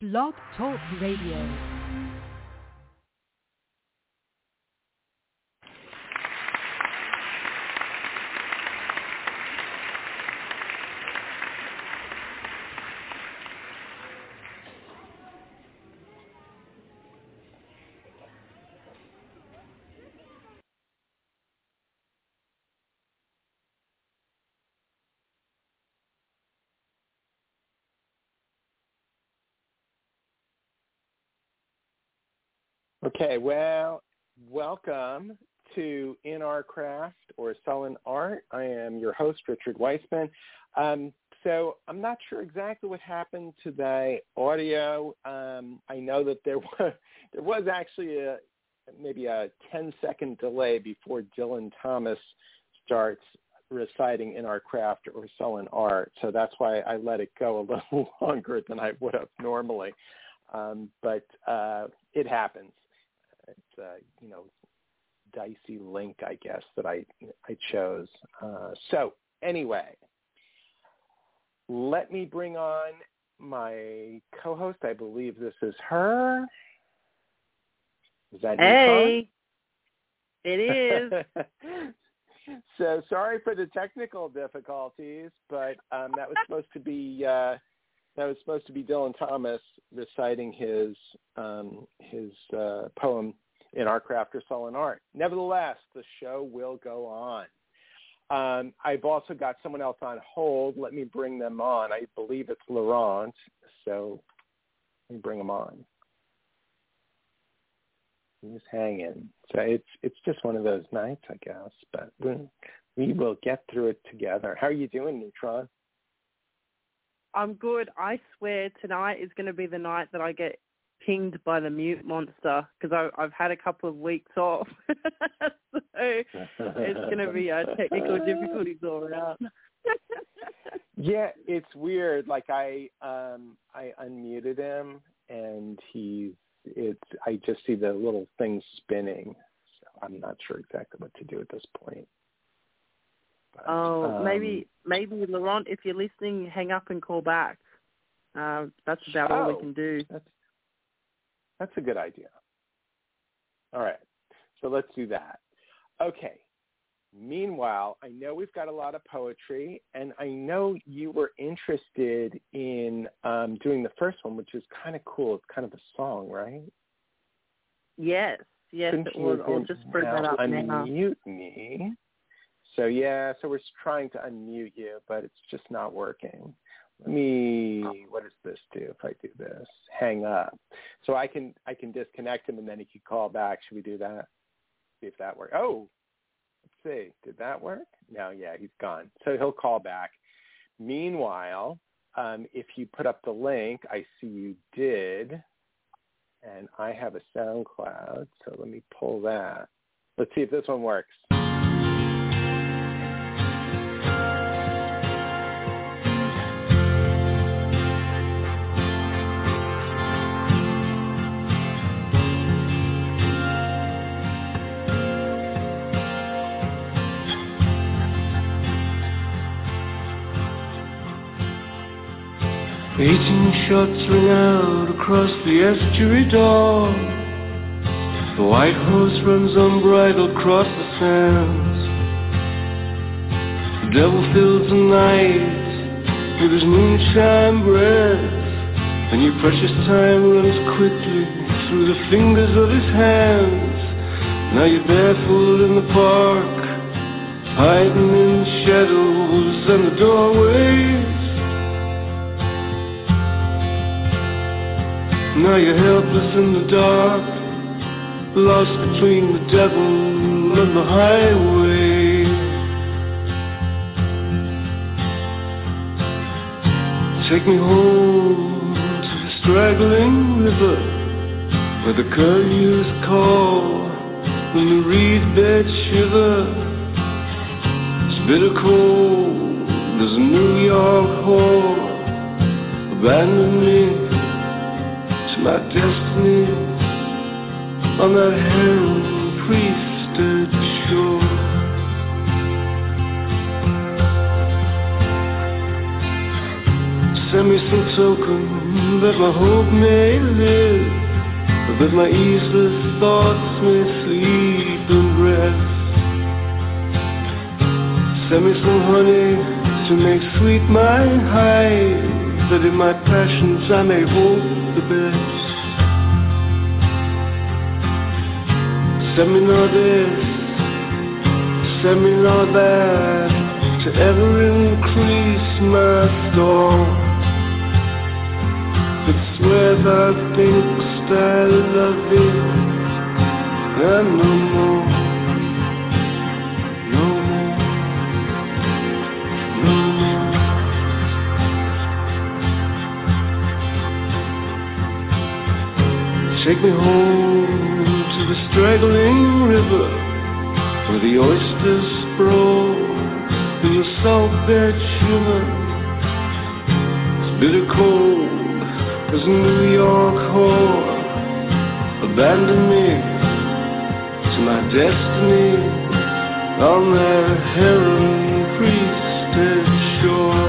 Blog Talk Radio. Okay, well, welcome to In Our Craft or Sullen Art. I am your host, Richard Weissman. So I'm not sure exactly what happened to the audio. I know that there was actually maybe a 10-second delay before Dylan Thomas starts reciting In Our Craft or Sullen Art. So that's why I let it go a little longer than I would have normally. But it happens. It's dicey link, I guess, that I chose. So anyway, let me bring on my co-host. I believe this is her. Is that Hey, it is. So sorry for the technical difficulties, but that was supposed to be Dylan Thomas reciting his poem In Our Craft or Sullen Art. Nevertheless, the show will go on. I've also got someone else on hold. Let me bring them on. I believe it's Laurent, so let me bring him on. He's hanging. So it's just one of those nights, I guess, but we will get through it together. How are you doing, Neutron? I'm good. I swear tonight is going to be the night that I get pinged by the mute monster because I've had a couple of weeks off. So it's going to be technical difficulties all around. Yeah, it's weird. Like I unmuted him and I just see the little thing spinning. So I'm not sure exactly what to do at this point. But, maybe Laurent, if you're listening, hang up and call back. That's about all we can do. That's a good idea. All right, so let's do that. Okay. Meanwhile, I know we've got a lot of poetry, and I know you were interested in doing the first one, which is kind of cool. It's kind of a song, right? Yes, it was. I'll just bring that up now. Unmute me. So we're trying to unmute you, but it's just not working. What does this do if I do this? Hang up. So I can disconnect him and then he can call back. Should we do that? See if that works. Oh, let's see. Did that work? No, yeah, he's gone. So he'll call back. Meanwhile, if you put up the link, I see you did, and I have a SoundCloud, so let me pull that. Let's see if this one works. 18 shots ring out across the estuary dawn. The white horse runs unbridled across the sands. The devil fills the night with his moonshine breath, and your precious time runs quickly through the fingers of his hands. Now you're barefoot in the park, hiding in the shadows and the doorways. Now you're helpless in the dark, lost between the devil and the highway. Take me home to the straggling river, where the curlews call when the reed beds shiver. It's bitter cold as a New York whore. Abandon me to my destiny on that heron-priested shore. Send me some token that my hope may live, that my easeless thoughts may sleep and rest. Send me some honey to make sweet my hide, that in my passions I may hope the best. Send me not this, send me not that, to ever increase my store. But swear thou think'st I love thee, and no more, no more, no more. Take me home to the straggling river, where the oysters sprawl in the salt bed shimmer. It's bitter cold as New York whore. Abandon me to my destiny on that heron-priested shore.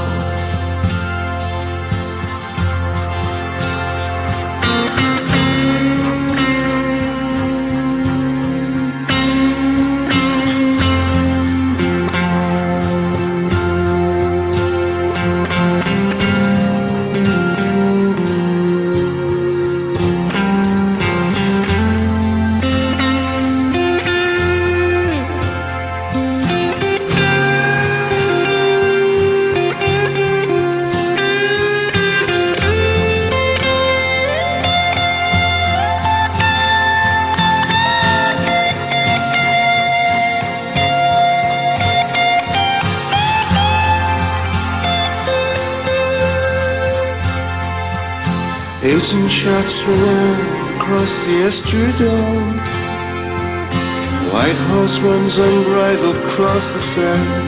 Ancient shots ran across the estuary dawn. White horse runs unbridled across the sands.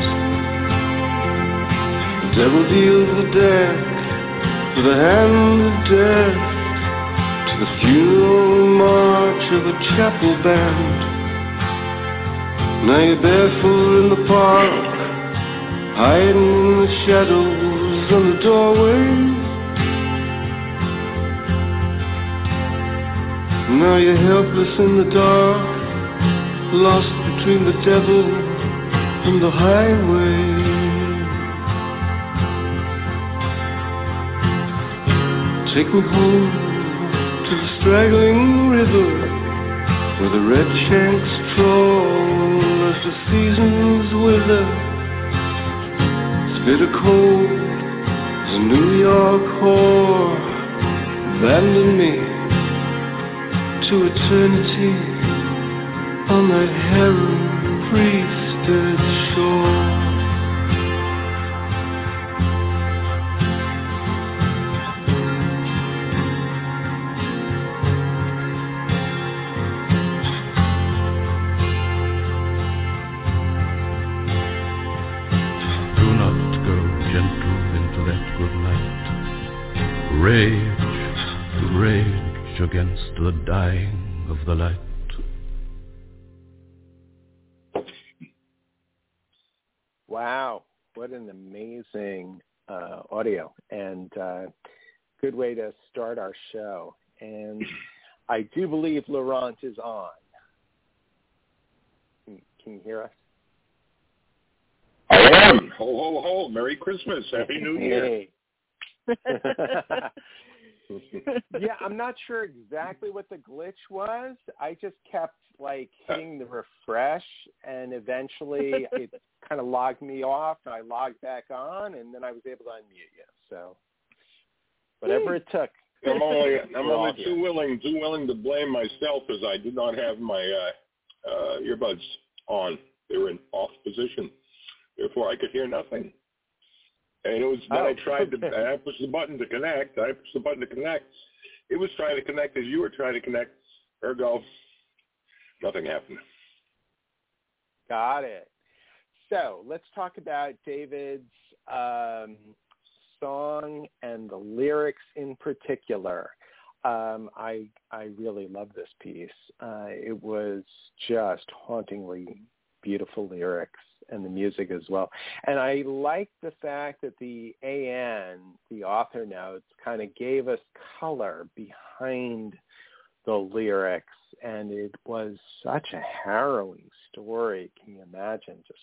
The devil deals the deck with the hand of death, to the funeral march of the chapel band. Now you're barefoot in the park, hiding in the shadows on the doorway. Now you're helpless in the dark, lost between the devil and the highway. Take me home to the straggling river, where the red shanks trawl as the seasons wither. It's bitter cold as a New York whore. Abandon me to eternity on that heron-priested shore. Do not go gentle into that good night. Rage, rage against the dying of the light. Wow, what an amazing audio, and good way to start our show. And I do believe Laurent is on. Can you hear us? I am. Ho, ho, ho. Merry Christmas. Happy New Year. Yeah, I'm not sure exactly what the glitch was. I just kept hitting the refresh, and eventually it kind of logged me off, and I logged back on, and then I was able to unmute you. So whatever it took. I'm only too willing to blame myself, as I did not have my earbuds on. They were in off position. Therefore, I could hear nothing. And it was when I tried to I pushed the button to connect. It was trying to connect as you were trying to connect. Ergo, nothing happened. Got it. So let's talk about David's song and the lyrics in particular. I really love this piece. It was just hauntingly beautiful lyrics. and the music as well. And I like the fact that the AN, the author notes, kind of gave us color behind the lyrics, and it was such a harrowing story. Can you imagine just,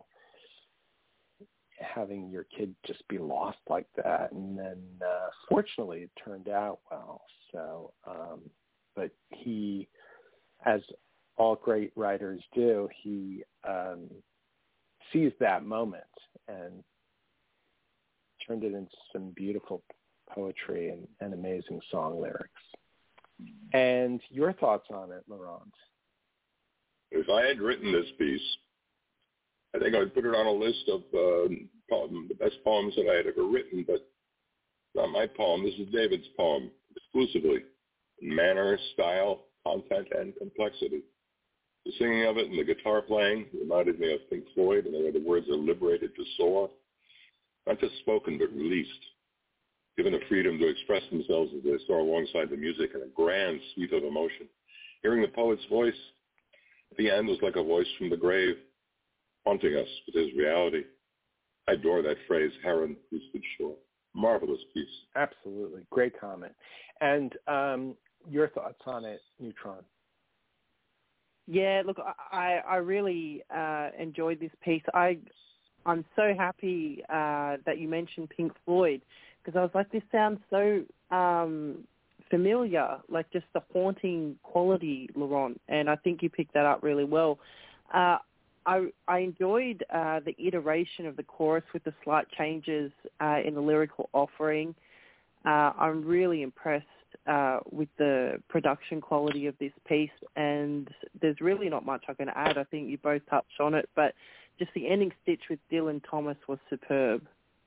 having your kid just be lost like that? And then fortunately it turned out well. So, but he, as all great writers do, he seized that moment and turned it into some beautiful poetry and amazing song lyrics. And your thoughts on it, Laurent? If I had written this piece, I think I would put it on a list of the best poems that I had ever written, but it's not my poem. This is David's poem, exclusively. Manner, style, content, and complexity. The singing of it and the guitar playing reminded me of Pink Floyd, and the way the words are liberated to soar. Not just spoken, but released. Given the freedom to express themselves as they soar alongside the music in a grand sweep of emotion. Hearing the poet's voice at the end was like a voice from the grave, haunting us with his reality. I adore that phrase, Heron who stood shore. Marvelous piece. Absolutely. Great comment. And your thoughts on it, Neutron? Yeah, look, I really enjoyed this piece. I'm so happy that you mentioned Pink Floyd, because I was like, this sounds so familiar, like just the haunting quality, Laurent, and I think you picked that up really well. I enjoyed the iteration of the chorus with the slight changes in the lyrical offering. I'm really impressed with the production quality of this piece, and there's really not much I can add. I think you both touched on it, but just the ending stitch with Dylan Thomas was superb.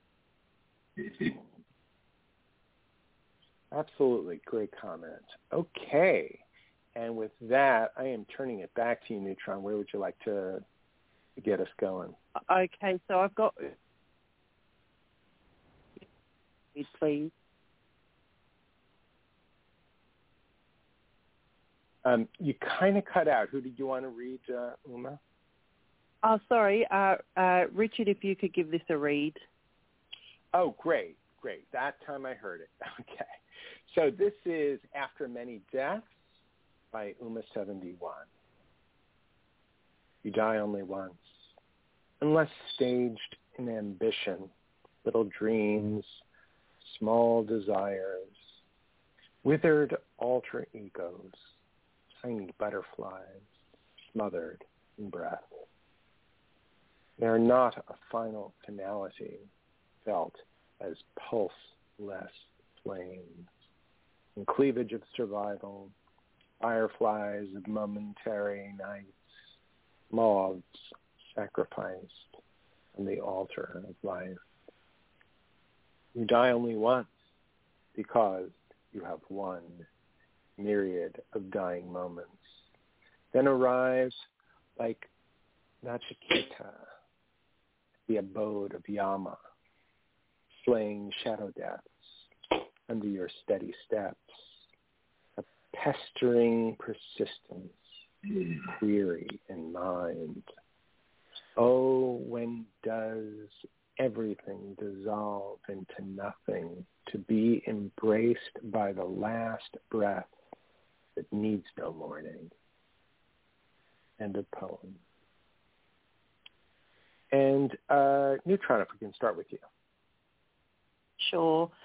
Absolutely. Great comment. Okay. And with that, I am turning it back to you, Neutron. Where would you like to get us going? Okay, so I've got... Please. You kind of cut out. Who did you want to read, Uma? Oh, sorry. Richard, if you could give this a read. Oh, great. That time I heard it. Okay. So this is After Many Deaths by Uma 71. You die only once, unless staged in ambition, little dreams, small desires, withered alter egos, tiny butterflies, smothered in breath. They are not a final finality, felt as pulseless flames, in cleavage of survival, fireflies of momentary nights, moths sacrificed on the altar of life. You die only once because you have one myriad of dying moments. Then arrives, like Nachiketa, the abode of Yama, slaying shadow deaths under your steady steps, a pestering persistence, query in mind. Oh, when does everything dissolve into nothing to be embraced by the last breath that needs no mourning? End of poem. And Neutron, if we can start with you. Sure.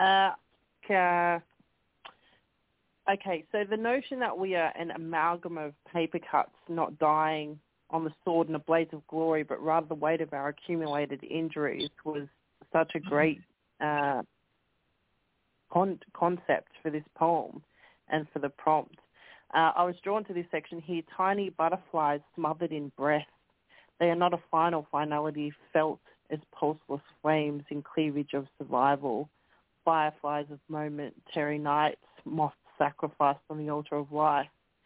Okay, so the notion that we are an amalgam of paper cuts not dying on the sword in a blaze of glory, but rather the weight of our accumulated injuries was such a great concept for this poem and for the prompt. I was drawn to this section here, tiny butterflies smothered in breath. They are not a final finality felt as pulseless flames in cleavage of survival, fireflies of momentary nights, moths sacrificed on the altar of life.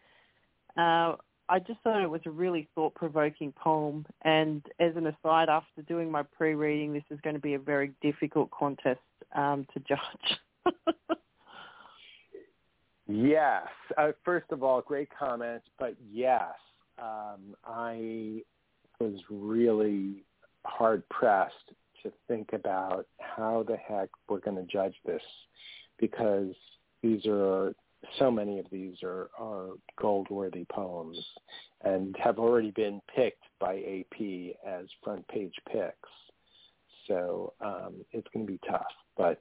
I just thought it was a really thought-provoking poem, and as an aside, after doing my pre-reading, this is going to be a very difficult contest to judge. Yes. First of all, great comment, but yes, I was really hard-pressed to think about how the heck we're going to judge this, because so many of these are gold-worthy poems and have already been picked by AP as front page picks. So it's going to be tough, but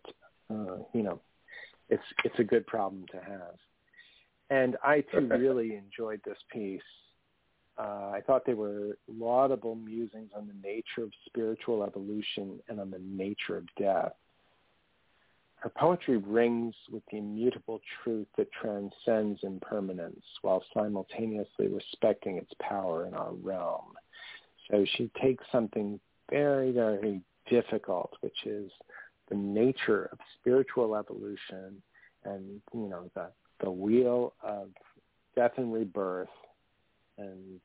it's a good problem to have. And I too really enjoyed this piece. I thought they were laudable musings on the nature of spiritual evolution and on the nature of death. Her poetry rings with the immutable truth that transcends impermanence while simultaneously respecting its power in our realm. So she takes something very, very difficult, which is the nature of spiritual evolution and, the wheel of death and rebirth and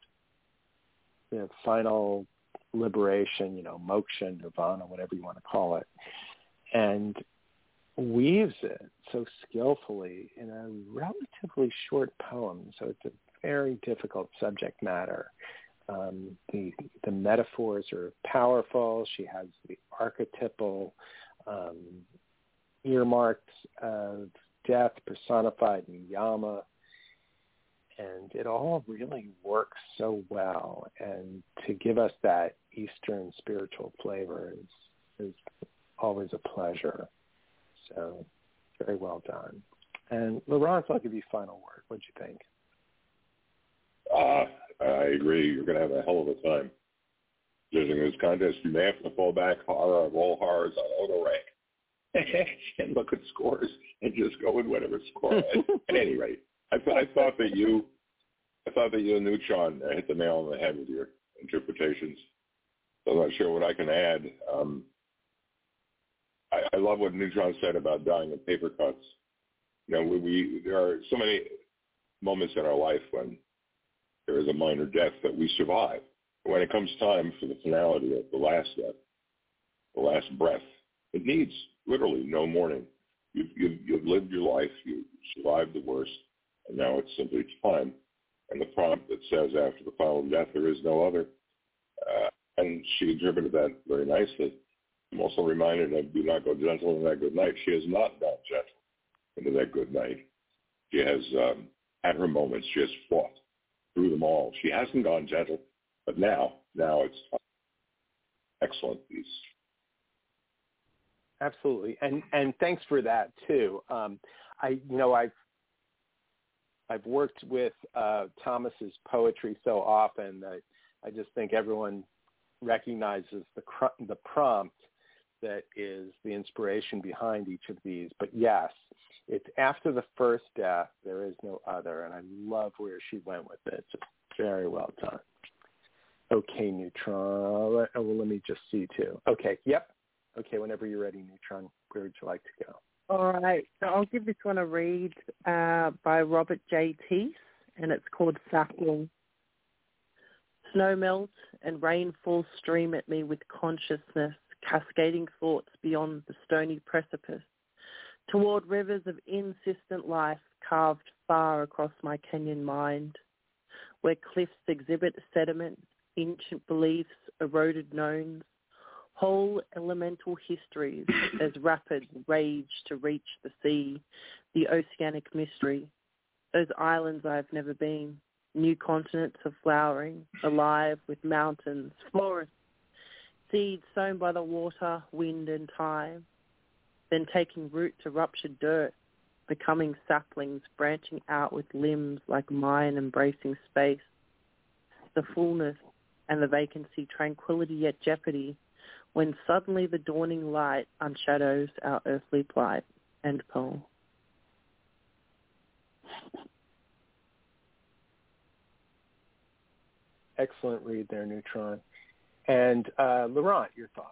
final liberation, moksha, nirvana, whatever you want to call it, and weaves it so skillfully in a relatively short poem. So it's a very difficult subject matter. The metaphors are powerful. She has the archetypal earmarks of death personified in Yama, and it all really works so well. And to give us that Eastern spiritual flavor is always a pleasure. So very well done. And Laurence, I'll give you final word. What'd you think? I agree. You're going to have a hell of a time judging this contest. You may have to fall back horror of all horrors on auto rank and look at scores and just go with whatever score. At any rate, I thought that you and Neutron hit the nail on the head with your interpretations. So I'm not sure what I can add. I love what Neutron said about dying in paper cuts. There are so many moments in our life when there is a minor death that we survive. But when it comes time for the finality of the last death, the last breath, it needs literally no mourning. You've lived your life, you survived the worst, and now it's simply time. And the prompt that says after the final death there is no other. And she interpreted that very nicely. I'm also reminded of do not go gentle in that good night. She has not gone gentle into that good night. She has had her moments. She has fought through them all. She hasn't gone gentle, but now it's time. Excellent piece. Absolutely, and thanks for that too. I've worked with Thomas's poetry so often that I just think everyone recognizes the prompt that is the inspiration behind each of these. But yes, it's after the first death, there is no other, and I love where she went with it. Just very well done. Okay, Neutron. Let me just see too. Okay, yep. Okay, whenever you're ready, Neutron, where would you like to go? All right, so I'll give this one a read by Robert J. Teese, and it's called Sapling. Snow melts and rainfall stream at me with consciousness, cascading thoughts beyond the stony precipice, toward rivers of insistent life carved far across my canyon mind, where cliffs exhibit sediment, ancient beliefs, eroded knowns, whole elemental histories as rapids rage to reach the sea, the oceanic mystery, those islands I've never been, new continents are flowering, alive with mountains, forests, seeds sown by the water, wind and time, then taking root to ruptured dirt, becoming saplings, branching out with limbs like mine embracing space, the fullness and the vacancy, tranquility yet jeopardy, when suddenly the dawning light unshadows our earthly plight. End poem. Excellent read there, Neutron. And Laurent, your thoughts?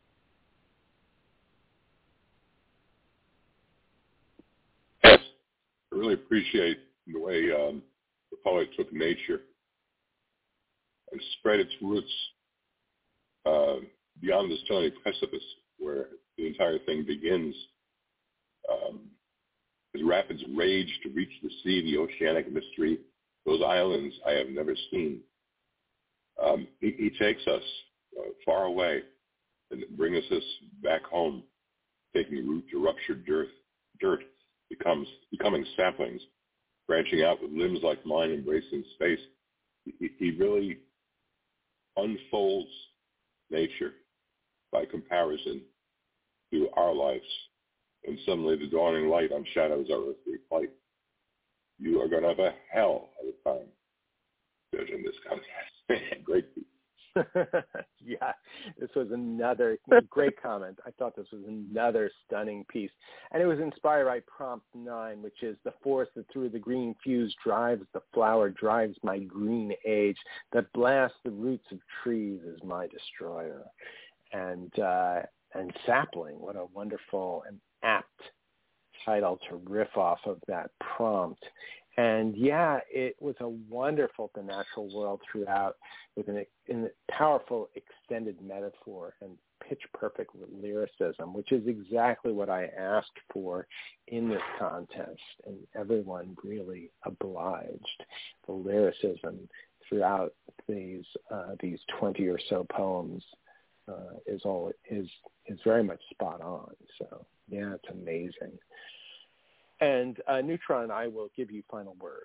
Yes, I really appreciate the way the poet took nature and spread its roots beyond the stony precipice where the entire thing begins. As rapids rage to reach the sea, the oceanic mystery, those islands I have never seen. He takes us far away and brings us back home, taking root to ruptured dirt becoming saplings, branching out with limbs like mine, embracing space. He really unfolds nature by comparison to our lives. And suddenly the dawning light unshadows our earthly plight. You are going to have a hell of a time judging this contest. Great piece. Yeah, this was another great comment. I thought this was another stunning piece. And it was inspired by Prompt 9, which is the force that through the green fuse drives the flower, drives my green age, that blasts the roots of trees is my destroyer. And sapling, what a wonderful and apt title to riff off of that prompt. And yeah, it was a wonderful The Natural World throughout, with a powerful extended metaphor and pitch perfect lyricism, which is exactly what I asked for in this contest, and everyone really obliged. The lyricism throughout these 20 or so poems is very much spot on. So yeah, it's amazing. And Neutron, I will give you final word.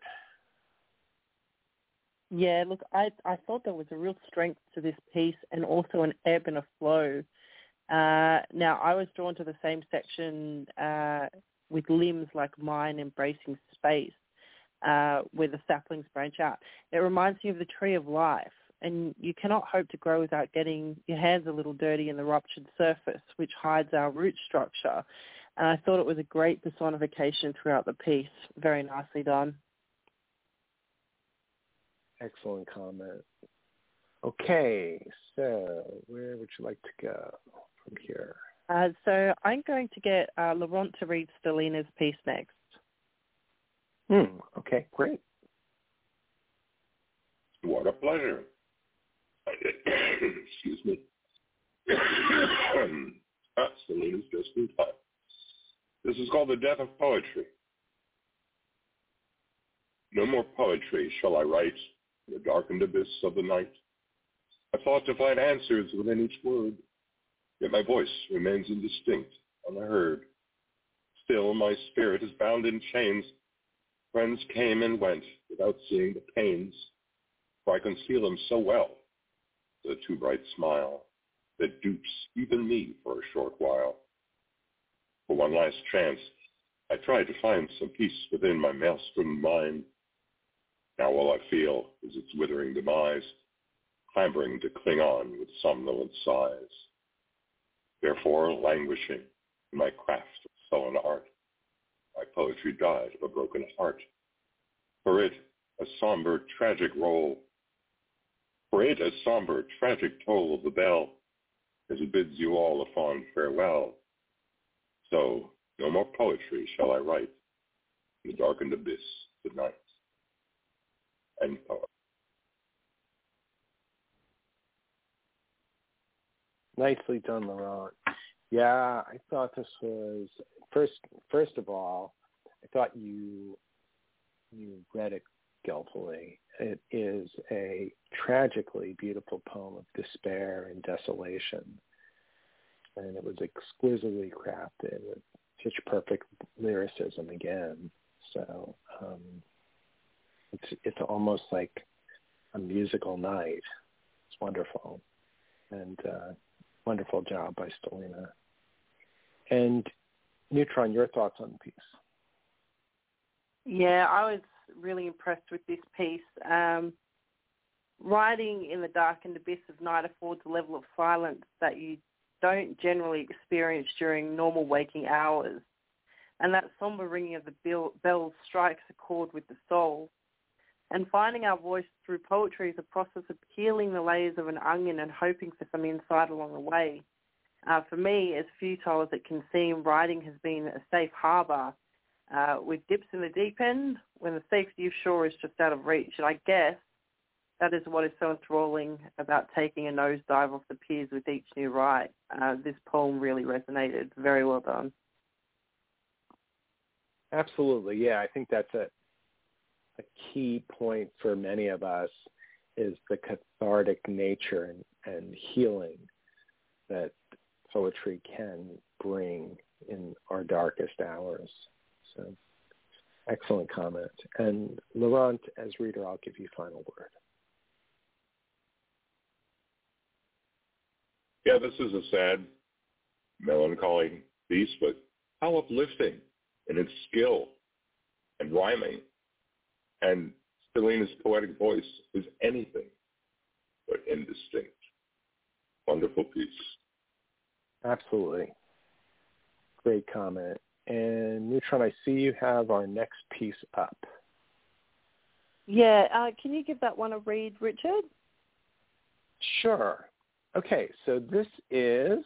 Yeah, look, I thought there was a real strength to this piece and also an ebb and a flow. Now, I was drawn to the same section with limbs like mine embracing space, where the saplings branch out. It reminds me of the tree of life, and you cannot hope to grow without getting your hands a little dirty in the ruptured surface, which hides our root structure. And I thought it was a great personification throughout the piece. Very nicely done. Excellent comment. Okay, so where would you like to go from here? So I'm going to get Laurent to read Stelina's piece next. Okay, great. What a pleasure. Excuse me. Stelina's just in time. This is called The Death of Poetry. No more poetry shall I write in the darkened abyss of the night. I thought to find answers within each word, yet my voice remains indistinct, unheard. Still my spirit is bound in chains. Friends came and went without seeing the pains, for I conceal them so well, the too bright smile that dupes even me for a short while. For one last chance, I tried to find some peace within my maelstrom mind. Now all I feel is its withering demise, clambering to cling on with somnolent sighs. Therefore, languishing in my craft of sullen art, my poetry died of a broken heart. For it, a somber, tragic roll. For it, a somber, tragic toll of the bell, as it bids you all a fond farewell. So, no more poetry shall I write in the darkened abyss tonight. End poem. Nicely done, Laurent. Yeah, I thought this was, first of all, I thought you read it skillfully. It is a tragically beautiful poem of despair and desolation. And it was exquisitely crafted with pitch-perfect lyricism again. So it's almost like a musical night. It's wonderful. And wonderful job by Stelina. And Neutron, your thoughts on the piece? Yeah, I was really impressed with this piece. Writing in the darkened abyss of night affords a level of silence that you don't generally experience during normal waking hours. And that somber ringing of the bells strikes a chord with the soul. And finding our voice through poetry is a process of peeling the layers of an onion and hoping for some insight along the way. For me, as futile as it can seem, writing has been a safe harbour with dips in the deep end when the safety of shore is just out of reach. And I guess that is what is so enthralling about taking a nosedive off the piers with each new write. This poem really resonated. Very well done. Absolutely, yeah. I think that's a key point for many of us is the cathartic nature and healing that poetry can bring in our darkest hours. So, excellent comment. And Laurent, as reader, I'll give you final word. Yeah, this is a sad, melancholy piece, but how uplifting in its skill and rhyming. And Selena's poetic voice is anything but indistinct. Wonderful piece. Absolutely. Great comment. And Neutron, I see you have our next piece up. Yeah, can you give that one a read, Richard? Sure. Okay, so this is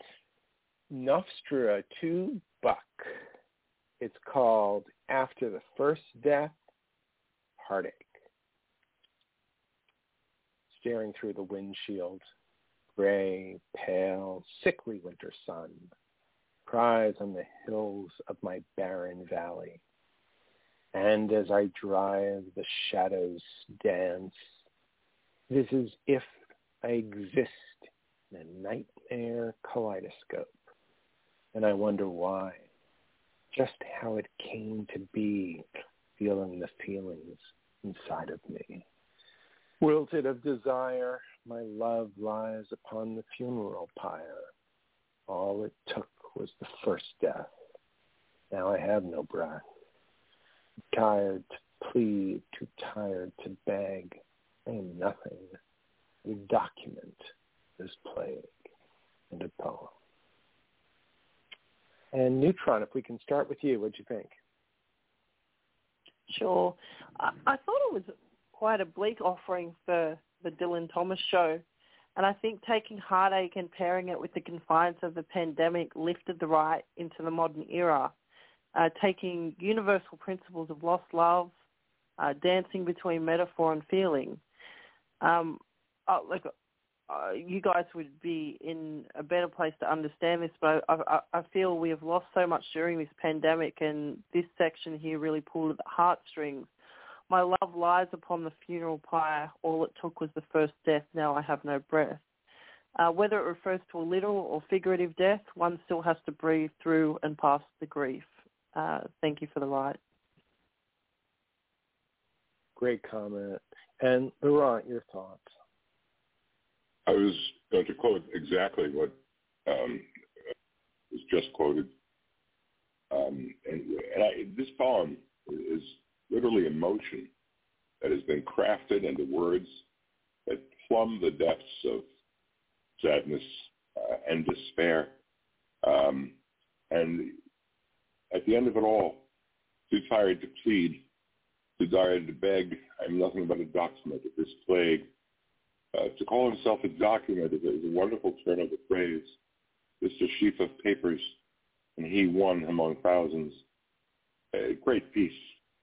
Nostra to Buck. It's called After the First Death, Heartache. Staring through the windshield, gray, pale, sickly winter sun cries on the hills of my barren valley. And as I drive, the shadows dance. It is as if I exist in a nightmare kaleidoscope, and I wonder why, just how it came to be, feeling the feelings inside of me. Wilted of desire, my love lies upon the funeral pyre. All it took was the first death. Now I have no breath. Tired to plead, too tired to beg. I am nothing. A document, this plague, and a poem. And Neutron, if we can start with you, what'd you think? Sure. I thought it was quite a bleak offering for the Dylan Thomas show. And I think taking heartache and pairing it with the confines of the pandemic lifted the right into the modern era, taking universal principles of lost love, dancing between metaphor and feeling. You guys would be in a better place to understand this, but I feel we have lost so much during this pandemic, and this section here really pulled at the heartstrings. My love lies upon the funeral pyre. All it took was the first death. Now I have no breath. Whether it refers to a literal or figurative death, one still has to breathe through and past the grief. Thank you for the right. Great comment. And Laurent, your thoughts? I was going to quote exactly what was just quoted. This poem is literally emotion that has been crafted into words that plumb the depths of sadness and despair. And at the end of it all, too tired to plead, too tired to beg, I'm nothing but a document of this plague. To call himself a document is a wonderful turn of the phrase. Just a sheaf of papers, and he one among thousands. A great piece.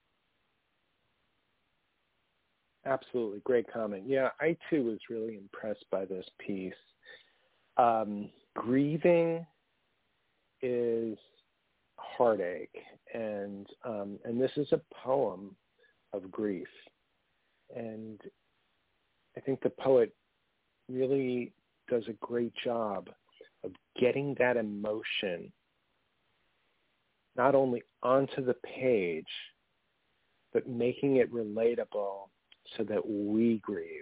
Absolutely. Great comment. Yeah, I too was really impressed by this piece. Grieving is heartache, and this is a poem of grief. And I think the poet really does a great job of getting that emotion not only onto the page, but making it relatable so that we grieve.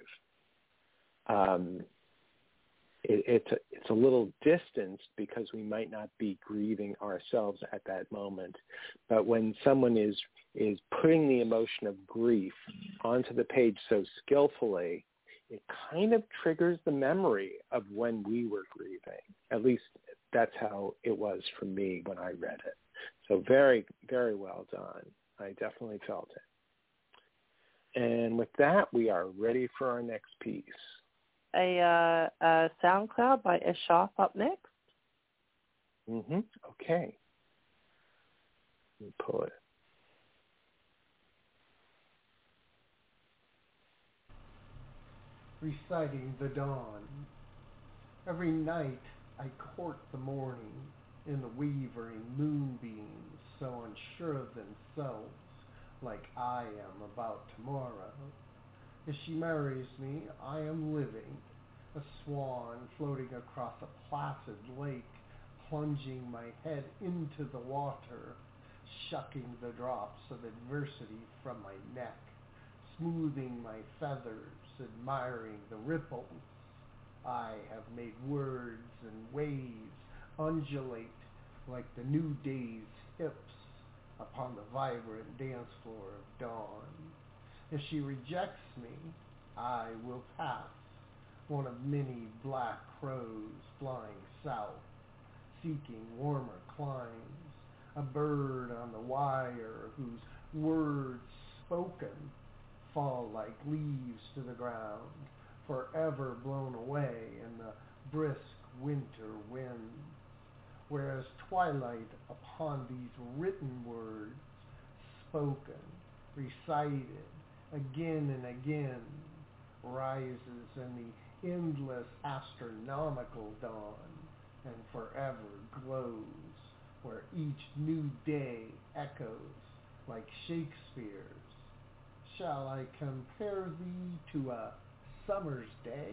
It's a little distanced because we might not be grieving ourselves at that moment. But when someone is putting the emotion of grief onto the page so skillfully, it kind of triggers the memory of when we were grieving. At least that's how it was for me when I read it. So very, very well done. I definitely felt it. And with that, we are ready for our next piece. A SoundCloud by S. Sharp up next. Okay. Let me pull it. Reciting the dawn. Every night I court the morning in the wavering moonbeams, so unsure of themselves, like I am about tomorrow. If she marries me, I am living, a swan floating across a placid lake, plunging my head into the water, shucking the drops of adversity from my neck, smoothing my feathers, admiring the ripples. I have made words and waves undulate like the new day's hips upon the vibrant dance floor of dawn. If she rejects me, I will pass, one of many black crows flying south, seeking warmer climes, a bird on the wire whose words spoken fall like leaves to the ground, forever blown away in the brisk winter wind. Whereas twilight upon these written words, spoken, recited, again and again, rises in the endless astronomical dawn and forever glows, where each new day echoes like Shakespeare's. Shall I compare thee to a summer's day?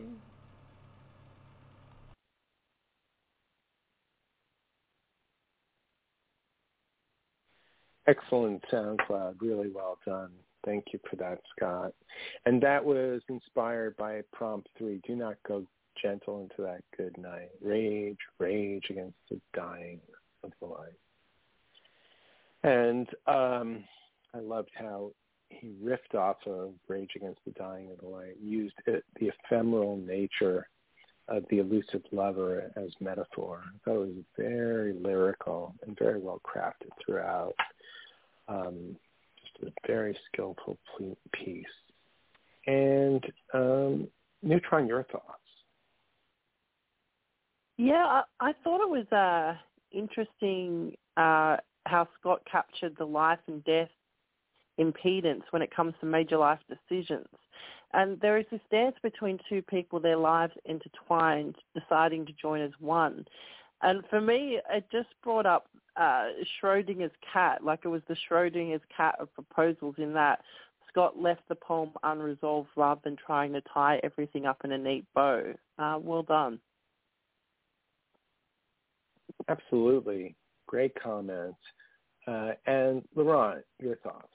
Excellent SoundCloud. Really well done. Thank you for that, Scott. And that was inspired by prompt 3. Do not go gentle into that good night. Rage, rage against the dying of the light. And I loved how he riffed off of Rage Against the Dying of the Light, used the ephemeral nature of the elusive lover as metaphor. I thought it was very lyrical and very well crafted throughout. Just a very skillful piece. And Neutron, your thoughts? Yeah, I thought it was interesting how Scott captured the life and death impedance when it comes to major life decisions. And there is this dance between two people, their lives intertwined, deciding to join as one. And for me, it just brought up Schrodinger's cat, like it was the Schrodinger's cat of proposals, in that Scott left the poem unresolved rather than trying to tie everything up in a neat bow. Well done. Absolutely. Great comments. And Laurent, your thoughts?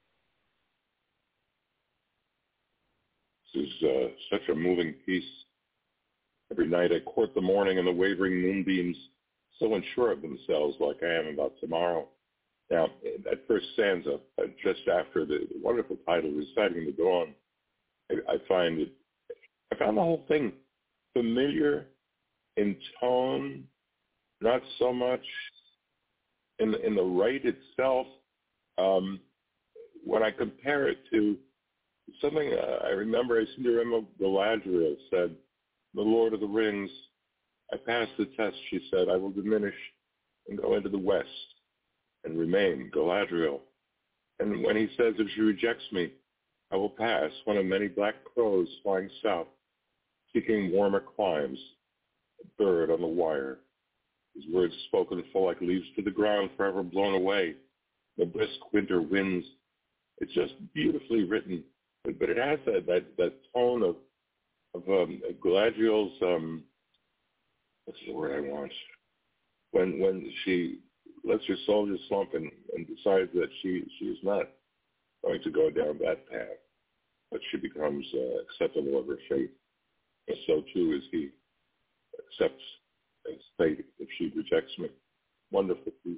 This is such a moving piece. Every night I court the morning and the wavering moonbeams, so unsure of themselves like I am about tomorrow. Now, that first stanza, just after the wonderful title, Reciting the Dawn, I found the whole thing familiar in tone, not so much in the rite itself. When I compare it to something I remember, I seem to remember Galadriel said, "The Lord of the Rings, I passed the test," she said, "I will diminish and go into the west and remain Galadriel." And when he says, "If she rejects me, I will pass, one of many black crows flying south, seeking warmer climes, a bird on the wire." His words spoken fall like leaves to the ground, forever blown away. The brisk winter winds. It's just beautifully written, but it has that tone of Galadriel's. What's the word I want? When she lets her soldier slump and decides that she is not going to go down that path, but she becomes acceptable of her fate. And so too is he accepts his fate if she rejects me. Wonderful piece.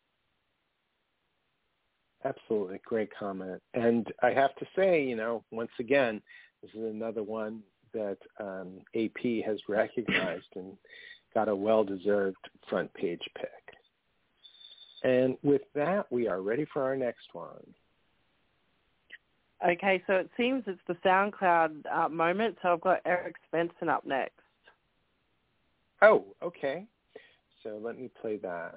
Absolutely. Great comment. And I have to say, once again, this is another one that AP has recognized and got a well-deserved front page pick. And with that, we are ready for our next one. Okay, so it seems it's the SoundCloud moment, so I've got Eric Svensson up next. Oh, okay. So let me play that.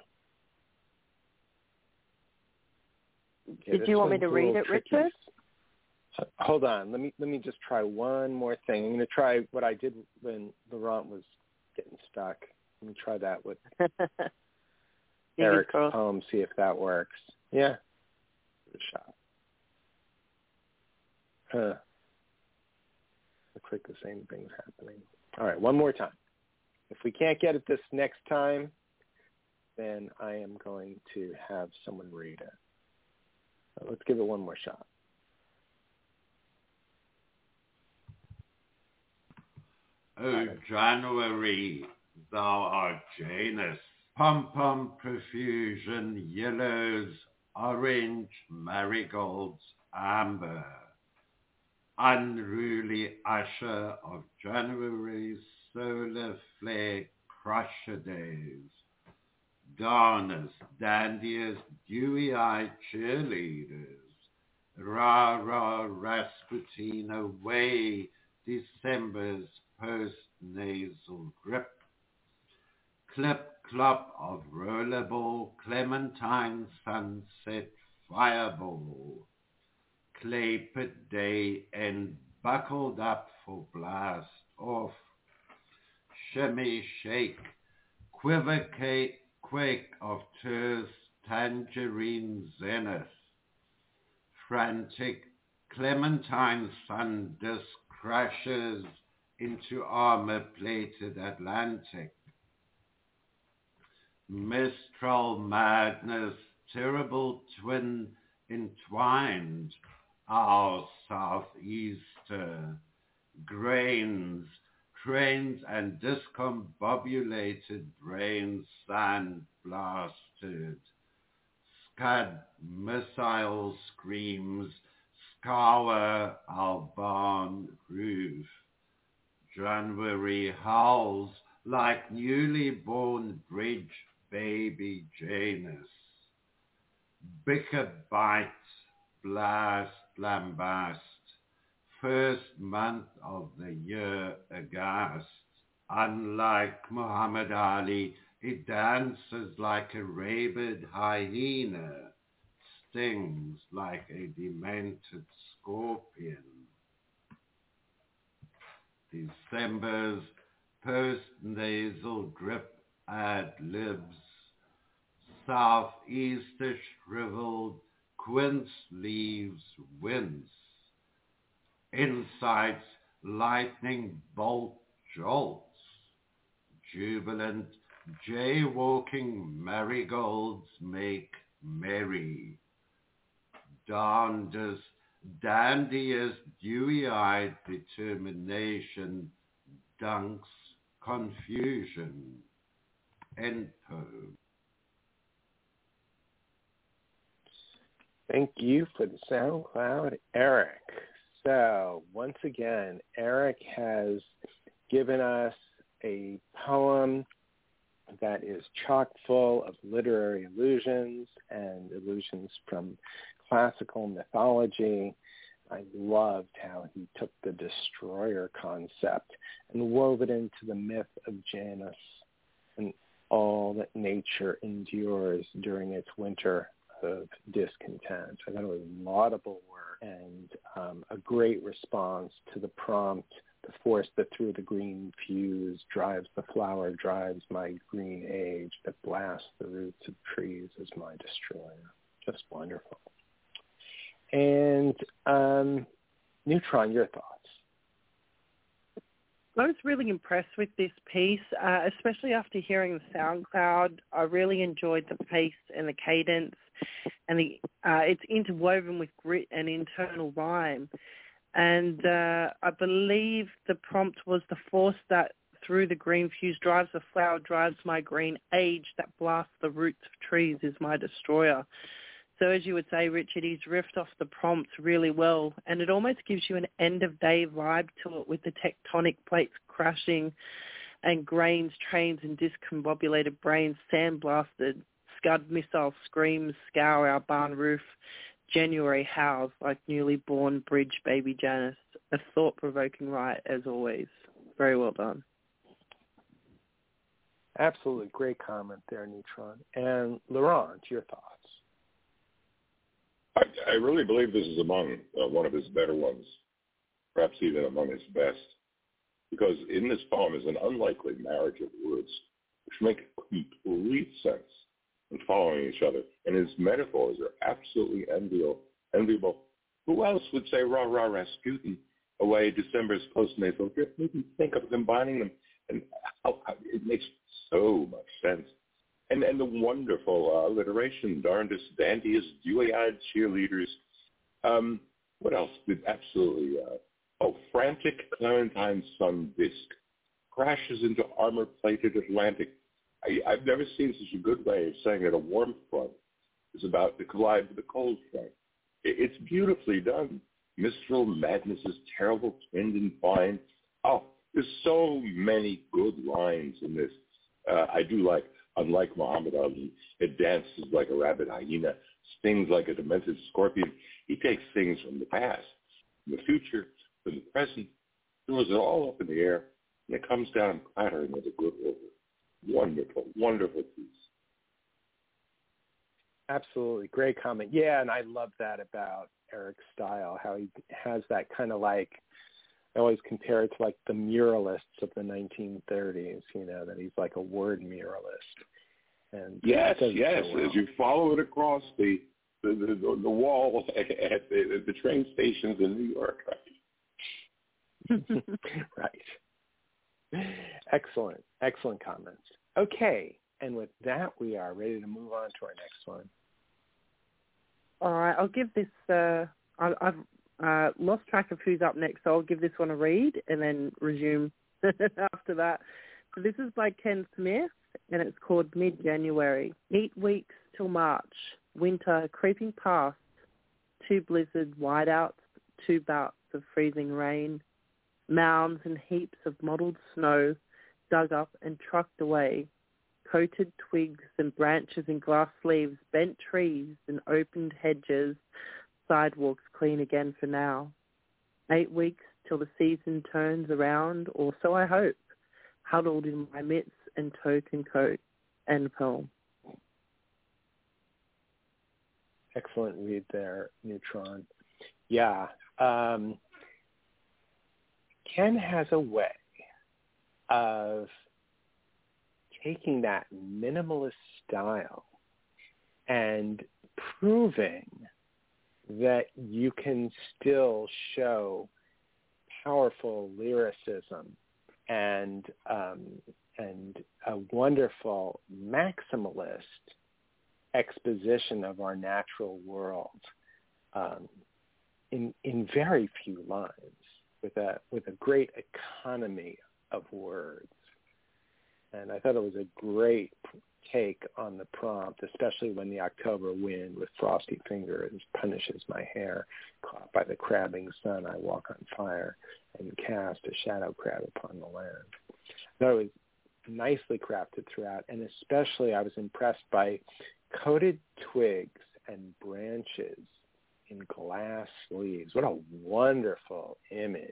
Okay, Did you want me to read it, tricky. Richard? Hold on. Let me just try one more thing. I'm going to try what I did when Laurent was getting stuck. Let me try that with Eric's poem, see if that works. Yeah. Give it a shot. looks like the same thing's happening. All right, one more time. If we can't get it this next time, then I am going to have someone read it. So let's give it one more shot. O January, thou art Janus, pom-pom profusion, yellows, orange, marigolds, amber, unruly usher of January's solar flare crusher days, darners, dandiest, dewy-eyed cheerleaders, rah-rah Rasputin away, December's post-nasal grip, clip-clop of rollerball, Clementine sunset fireball, clay pit day end buckled up for blast off, shimmy shake, quiver quake of terse tangerine zenith, frantic Clementine sun disk crashes into armor-plated Atlantic, Mistral madness, terrible twin entwined, our southeaster, grains, trains and discombobulated brains sand-blasted, scud missile screams, scour our barn roof, January howls like newly born bridge baby Janus. Bicker bites, blast, lambast, first month of the year aghast. Unlike Muhammad Ali, it dances like a rabid hyena, stings like a demented scorpion. December's post-nasal drip ad-libs, southeaster shriveled quince leaves wince, insights lightning bolt jolts, jubilant jaywalking marigolds make merry, darndest, dandiest, dewy-eyed determination dunks confusion. End poem. Thank you for the SoundCloud, Eric. So once again, Eric has given us a poem that is chock full of literary allusions and allusions from classical mythology. I loved how he took the destroyer concept and wove it into the myth of Janus and all that nature endures during its winter of discontent. I thought it was laudable work and a great response to the prompt, the force that through the green fuse drives the flower, drives my green age, that blasts the roots of trees is my destroyer. Just wonderful. And Neutron, your thoughts? I was really impressed with this piece, especially after hearing the SoundCloud. I really enjoyed the pace and the cadence, and it's interwoven with grit and internal rhyme. And I believe the prompt was the force that through the green fuse drives the flower, drives my green age, that blasts the roots of trees is my destroyer. So as you would say, Richard, he's riffed off the prompt really well, and it almost gives you an end-of-day vibe to it with the tectonic plates crashing and grains, trains, and discombobulated brains sandblasted, scud missile screams scour our barn roof, January howls like newly born bridge baby Janus. A thought-provoking write, as always. Very well done. Absolutely. Great comment there, Neutron. And Laurent, your thoughts? I really believe this is among one of his better ones, perhaps even among his best, because in this poem is an unlikely marriage of words which make complete sense in following each other, and his metaphors are absolutely enviable. Who else would say rah rah Rasputin away December's postnasal drip, maybe think of combining them, and how it makes so much sense. And the wonderful alliteration, darndest, dandiest, dewy-eyed cheerleaders. What else? Absolutely. Frantic Clementine sun disk crashes into armor-plated Atlantic. I've never seen such a good way of saying that a warm front is about to collide with a cold front. It's beautifully done. Mistral madness is terrible, twinned and fine. Oh, there's so many good lines in this. I do like, unlike Muhammad Ali, it dances like a rabid hyena, stings like a demented scorpion. He takes things from the past, from the future, from the present, throws it all up in the air, and it comes down clattering with a good river. Wonderful, wonderful piece. Absolutely. Great comment. Yeah, and I love that about Eric's style, how he has that kind of like, I always compare it to like the muralists of the 1930s, that he's like a word muralist. And yes. So well. As you follow it across the wall at the train stations in New York. Right. Excellent comments. Okay, and with that, we are ready to move on to our next one. All right, I'll give this. I've lost track of who's up next, so I'll give this one a read and then resume after that. So this is by Ken Smith, and it's called Mid-January. 8 weeks till March, winter creeping past, 2 blizzard whiteouts, 2 bouts of freezing rain, mounds and heaps of mottled snow dug up and trucked away, coated twigs and branches and glass leaves, bent trees and opened hedges, sidewalks clean again for now. 8 weeks till the season turns around, or so I hope, huddled in my mitts and token coat and poem. Excellent read there, Neutron. Yeah. Ken has a way of taking that minimalist style and proving that you can still show powerful lyricism and a wonderful maximalist exposition of our natural world in very few lines, with a great economy of words. And I thought it was a great take on the prompt, especially when the October wind with frosty fingers punishes my hair. Caught by the crabbing sun, I walk on fire and cast a shadow crab upon the land. I thought it was nicely crafted throughout, and especially I was impressed by coated twigs and branches in glass sleeves. What a wonderful image.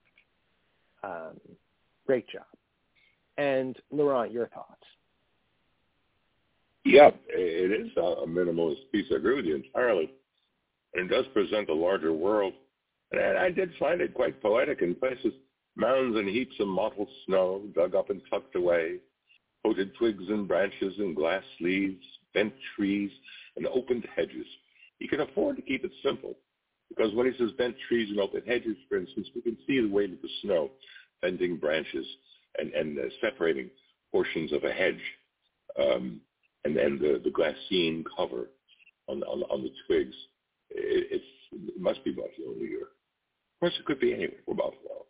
Great job. And Laurent, your thoughts? Yeah, it is a minimalist piece. I agree with you entirely. And it does present a larger world. And I did find it quite poetic in places. Mounds and heaps of mottled snow dug up and tucked away, coated twigs and branches and glass leaves, bent trees, and opened hedges. He can afford to keep it simple, because when he says bent trees and open hedges, for instance, we can see the weight of the snow, bending branches and separating portions of a hedge, and then the glassine cover on the twigs. It must be Buffalo, New York. Of course, it could be anywhere for Buffalo.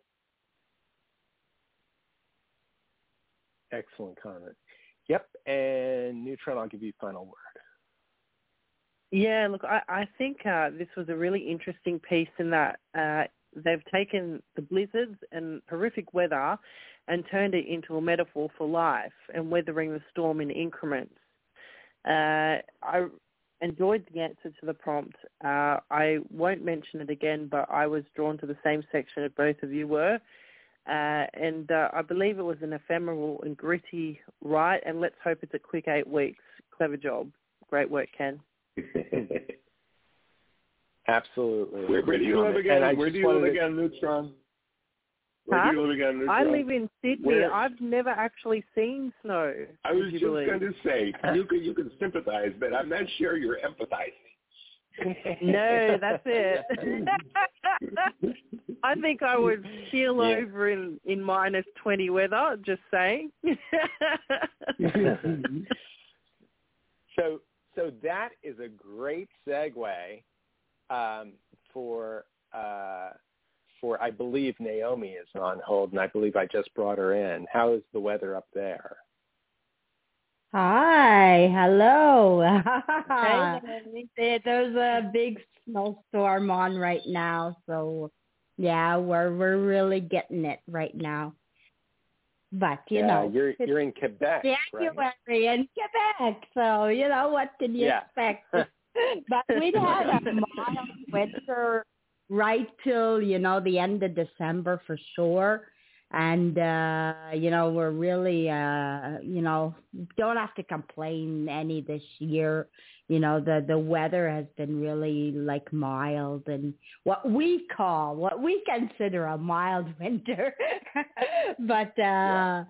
Excellent comment. Yep, and Neutron, I'll give you final word. Yeah, look, I think this was a really interesting piece in that they've taken the blizzards and horrific weather and turned it into a metaphor for life and weathering the storm in increments. I enjoyed the answer to the prompt. I won't mention it again, but I was drawn to the same section that both of you were. And I believe it was an ephemeral and gritty write, and let's hope it's a quick 8 weeks. Clever job. Great work, Ken. Absolutely. Where do you live again? Where do you live again, Neutron? Where do you live again, Neutron? I live in Sydney. Where? I've never actually seen snow. I was just going to say, you can sympathize, but I'm not sure you're empathizing. No, that's it. I think I would keel over in -20 weather, just saying. So that is a great segue for I believe Naomi is on hold, and I believe I just brought her in. How is the weather up there? Hi, hello. There's a big snowstorm on right now, so yeah, we're really getting it right now. But you know, you're in Quebec, January right? in Quebec, so you know what can you expect? But we'd had a mild winter right till the end of December for sure. And, we're really, don't have to complain any this year. The weather has been really mild and what we consider a mild winter. But, the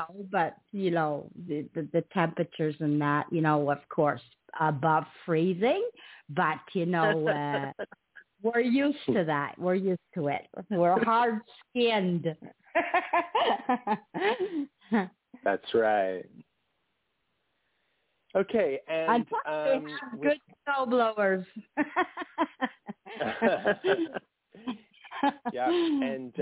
temperatures and that, of course, above freezing. But, we're used to that. We're used to it. We're hard-skinned. That's right. Okay, and good snow blowers. Yeah, and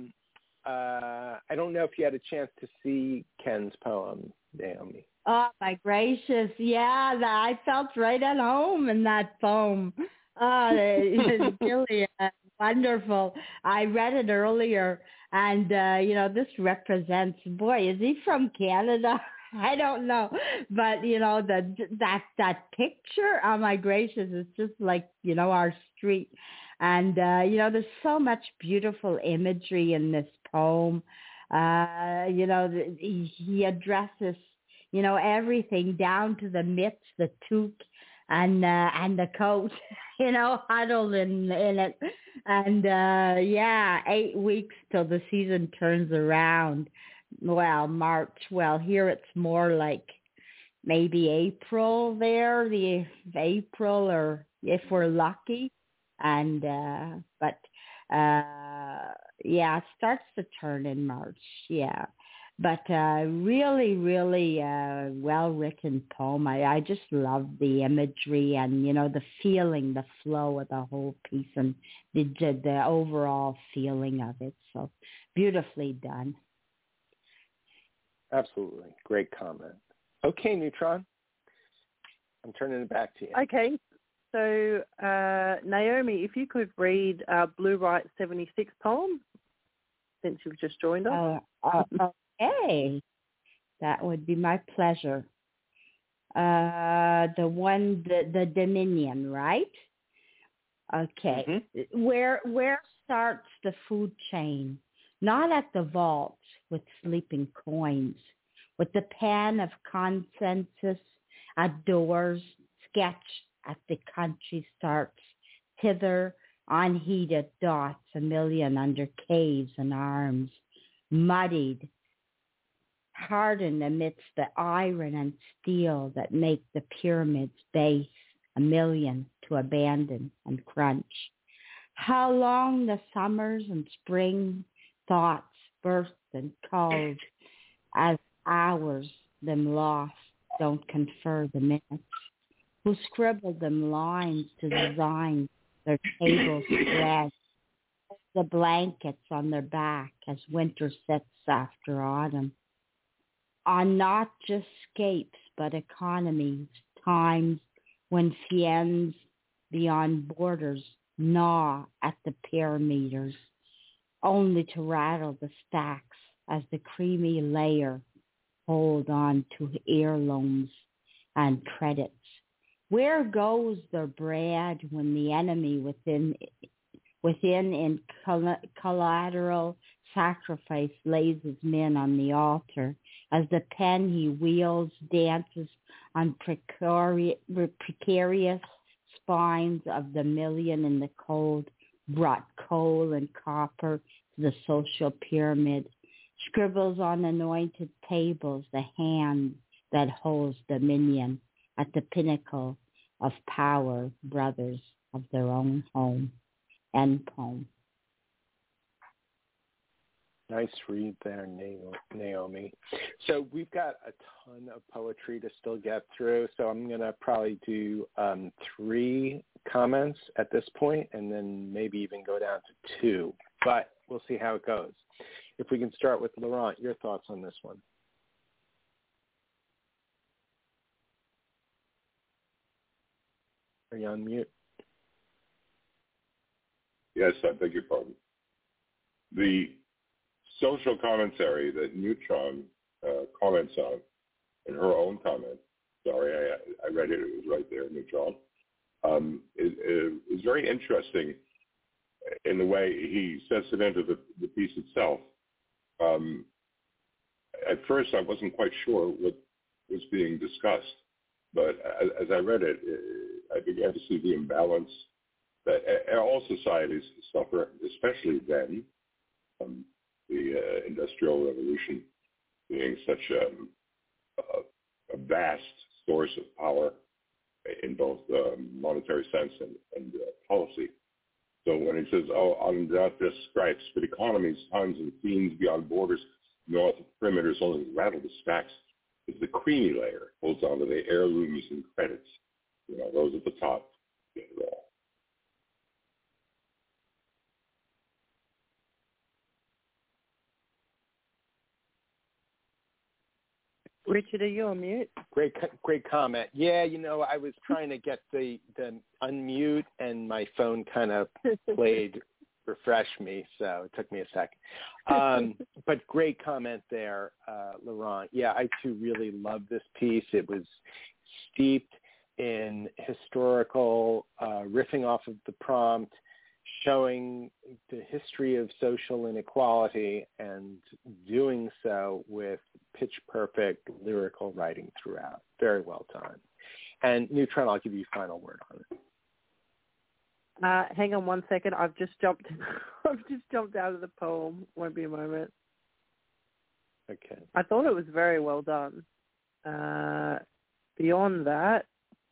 I don't know if you had a chance to see Ken's poem, Naomi. Oh my gracious! Yeah, I felt right at home in that poem. It's really wonderful. I read it earlier, and this represents. Boy, is he from Canada? I don't know, but that picture. Oh my gracious! It's just like our street, and there's so much beautiful imagery in this poem. He addresses everything down to the mitts, the toque, and the coat, huddled in it. And 8 weeks till the season turns around. Well, March. Well, here it's more like maybe April there, the April, or if we're lucky. And it starts to turn in March. Yeah. But really, really well-written poem. I just love the imagery and, the feeling, the flow of the whole piece and the overall feeling of it. So beautifully done. Absolutely. Great comment. Okay, Neutron. I'm turning it back to you. Okay. So, Naomi, if you could read Blue Right 76 poem, since you've just joined us. Okay, that would be my pleasure. The Dominion, right? Okay. Mm-hmm. Where starts the food chain? Not at the vault with sleeping coins, with the pen of consensus at doors, sketch at the country starts, hither unheeded dots, a million under caves and arms, muddied, hardened amidst the iron and steel that make the pyramid's base, a million to abandon and crunch. How long the summers and spring thoughts burst and called as hours them lost don't confer the minutes. Who scribbled them lines to design their tables spread, the blankets on their back as winter sets after autumn. On not just scapes, but economies, times when fiends beyond borders gnaw at the parameters, only to rattle the stacks as the creamy layer hold on to heirlooms and credits. Where goes their bread when the enemy within in collateral sacrifice lays his men on the altar, as the pen he wields dances on precarious spines of the million in the cold, brought coal and copper to the social pyramid, scribbles on anointed tables the hand that holds dominion at the pinnacle of power, brothers of their own home. End poem. Nice read there, Naomi. So we've got a ton of poetry to still get through, so I'm going to probably do 3 comments at this point and then maybe even go down to 2, but we'll see how it goes. If we can start with Laurent, your thoughts on this one. Are you on mute? Yes, I beg your pardon. The social commentary that Neutron comments on in her own comment, sorry, I read it, it was right there, Neutron, is very interesting in the way he sets it into the piece itself. At first, I wasn't quite sure what was being discussed, but as I read it, I began to see the imbalance that all societies suffer, especially then, the Industrial Revolution being such a vast source of power in both monetary sense and policy. So when he says, on not just stripes, but economies, times, and fiends beyond borders, north of perimeters only rattle the stacks, is the creamy layer holds onto the heirlooms and credits. You know, those at the top get it all. Richard, are you on mute? Great comment. Yeah, you know, I was trying to get the unmute, and my phone kind of played refresh me, so it took me a second. But great comment there, Laurent. Yeah, I too really love this piece. It was steeped in historical riffing off of the prompt, showing the history of social inequality and doing so with pitch-perfect lyrical writing throughout. Very well done. And Neutron, I'll give you a final word on it. Hang on one second. I've just jumped out of the poem. Won't be a moment. Okay. I thought it was very well done. Beyond that,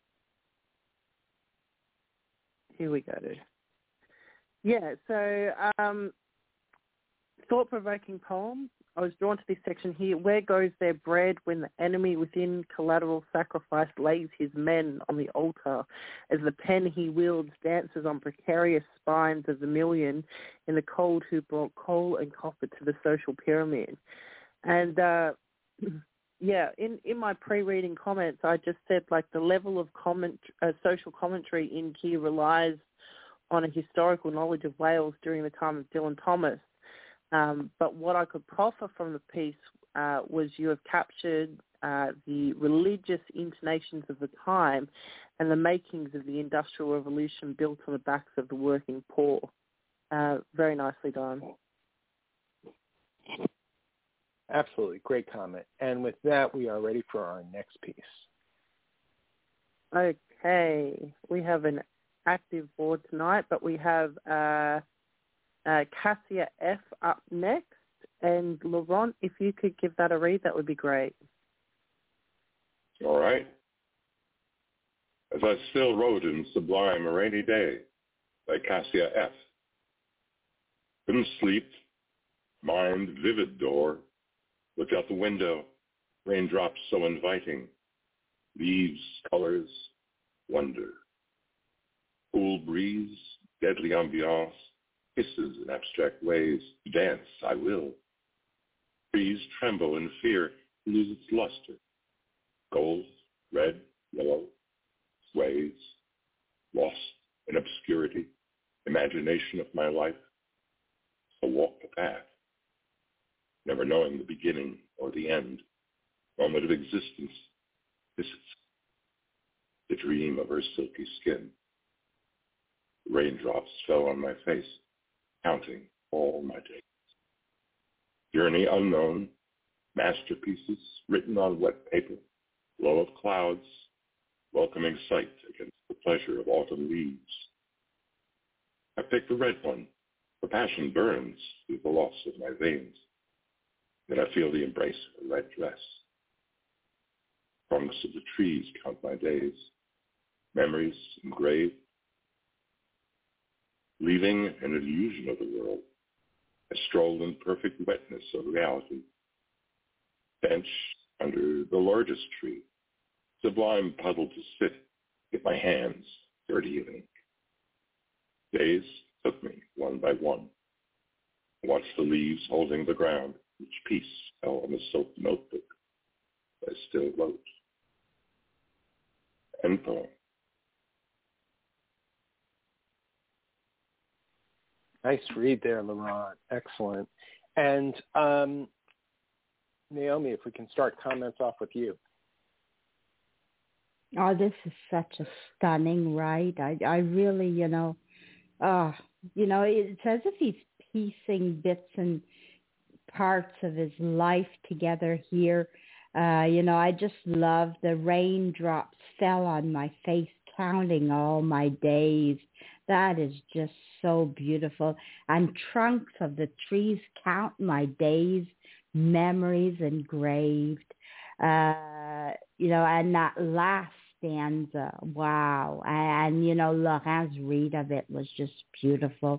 here we go. Yeah, so thought-provoking poem. I was drawn to this section here. Where goes their bread when the enemy within collateral sacrifice lays his men on the altar as the pen he wields dances on precarious spines of the million in the cold who brought coal and copper to the social pyramid? And, yeah, in my pre-reading comments, I just said, like, the level of social commentary in here relies on a historical knowledge of Wales during the time of Dylan Thomas. But what I could proffer from the piece was you have captured the religious intonations of the time and the makings of the Industrial Revolution built on the backs of the working poor. Very nicely done. Absolutely. Great comment. And with that, we are ready for our next piece. Okay. We have an active board tonight, but we have Cassia F up next. And Laurent, if you could give that a read, that would be great. All right. As I still wrote in Sublime, A Rainy Day by Cassia F. Couldn't sleep, mind vivid door, looked out the window, raindrops so inviting, leaves, colors, wonder. Cool breeze, deadly ambiance, kisses in abstract ways, dance I will. Trees tremble in fear, lose its luster. Gold, red, yellow, sways, lost in obscurity, imagination of my life. So walk the path, never knowing the beginning or the end, moment of existence, visits, the dream of her silky skin. Raindrops fell on my face, counting all my days. Journey unknown, masterpieces written on wet paper, glow of clouds, welcoming sight against the pleasure of autumn leaves. I pick the red one, for passion burns through the loss of my veins. Then I feel the embrace of a red dress. Trunks of the trees count my days, memories engraved, leaving an illusion of the world, I strolled in perfect wetness of reality. Bench under the largest tree, sublime puddle to sit, get my hands dirty of ink. Days took me one by one. I watched the leaves holding the ground. Each piece fell on the soaked notebook. I still wrote. End poem. Nice read there, Laurent. Excellent. And Naomi, if we can start comments off with you. Oh, this is such a stunning write. I really, it's as if he's piecing bits and parts of his life together here. I just love the raindrops fell on my face, counting all my days. That is just so beautiful. And trunks of the trees count my days, memories engraved. And that last stanza, wow. And, Laurent's read of it was just beautiful.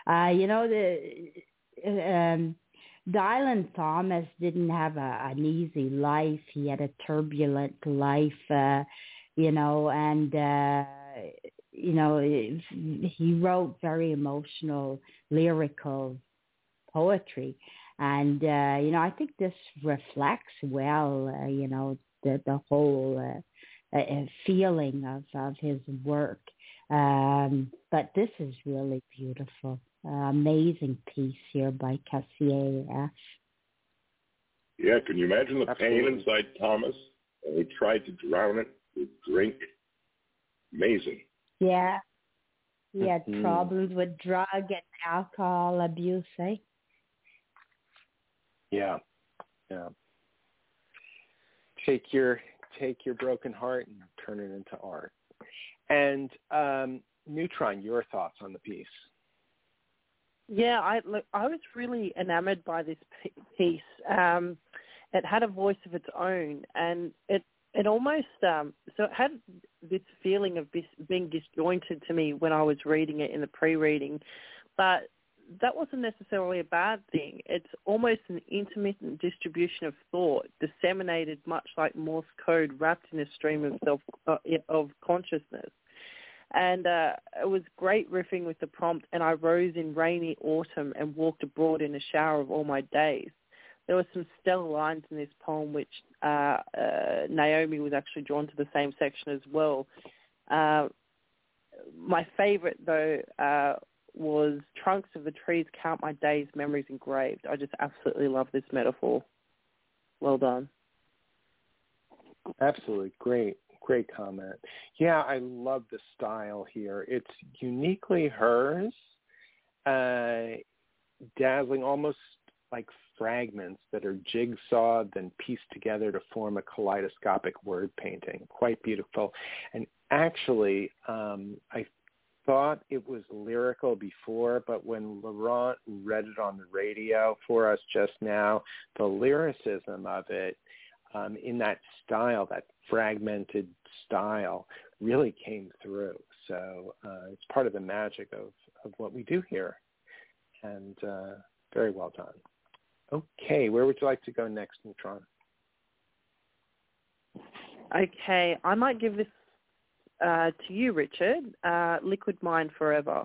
Dylan Thomas didn't have an easy life. He had a turbulent life, he wrote very emotional, lyrical poetry. And, I think this reflects well, the whole feeling of his work. But this is really beautiful. Amazing piece here by Cassier F. Yeah, can you imagine the Absolutely. pain inside Thomas? And he tried to drown it with drink. Amazing. Yeah. He had problems with drug and alcohol abuse, eh? Yeah. Take your broken heart and turn it into art. And Neutron, your thoughts on the piece? Yeah, I was really enamored by this piece. It had a voice of its own, and it almost so it had this feeling of being disjointed to me when I was reading it in the pre-reading, but that wasn't necessarily a bad thing. It's almost an intermittent distribution of thought, disseminated much like Morse code, wrapped in a stream of consciousness. And it was great riffing with the prompt, and I rose in rainy autumn and walked abroad in a shower of all my days. There were some stellar lines in this poem, which Naomi was actually drawn to the same section as well. My favorite, though, was trunks of the trees count my days, memories engraved. I just absolutely love this metaphor. Well done. Absolutely. Great comment. Yeah, I love the style here. It's uniquely hers, dazzling, almost like fragments that are jigsawed, then pieced together to form a kaleidoscopic word painting. Quite beautiful. And actually, I thought it was lyrical before, but when Laurent read it on the radio for us just now, the lyricism of it in that style, that fragmented style, really came through. So it's part of the magic of what we do here. And very well done. Okay, where would you like to go next, Neutron? Okay, I might give this to you, Richard. Liquid Mind Forever.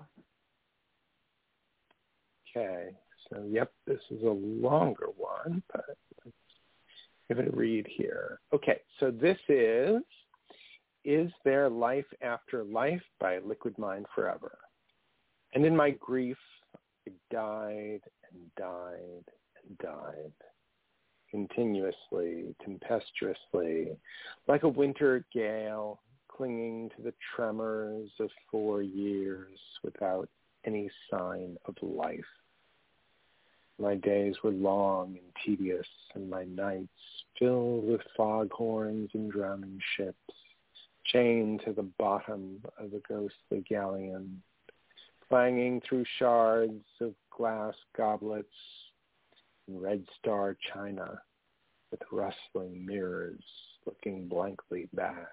Okay, so yep, this is a longer one, but let's give it a read here. Okay, so this is There Life After Life by Liquid Mind Forever. And in my grief, I died and died and died, continuously, tempestuously, like a winter gale, clinging to the tremors of 4 years without any sign of life. My days were long and tedious, and my nights filled with foghorns and drowning ships, chained to the bottom of a ghostly galleon, clanging through shards of glass goblets and red star china, with rustling mirrors looking blankly back.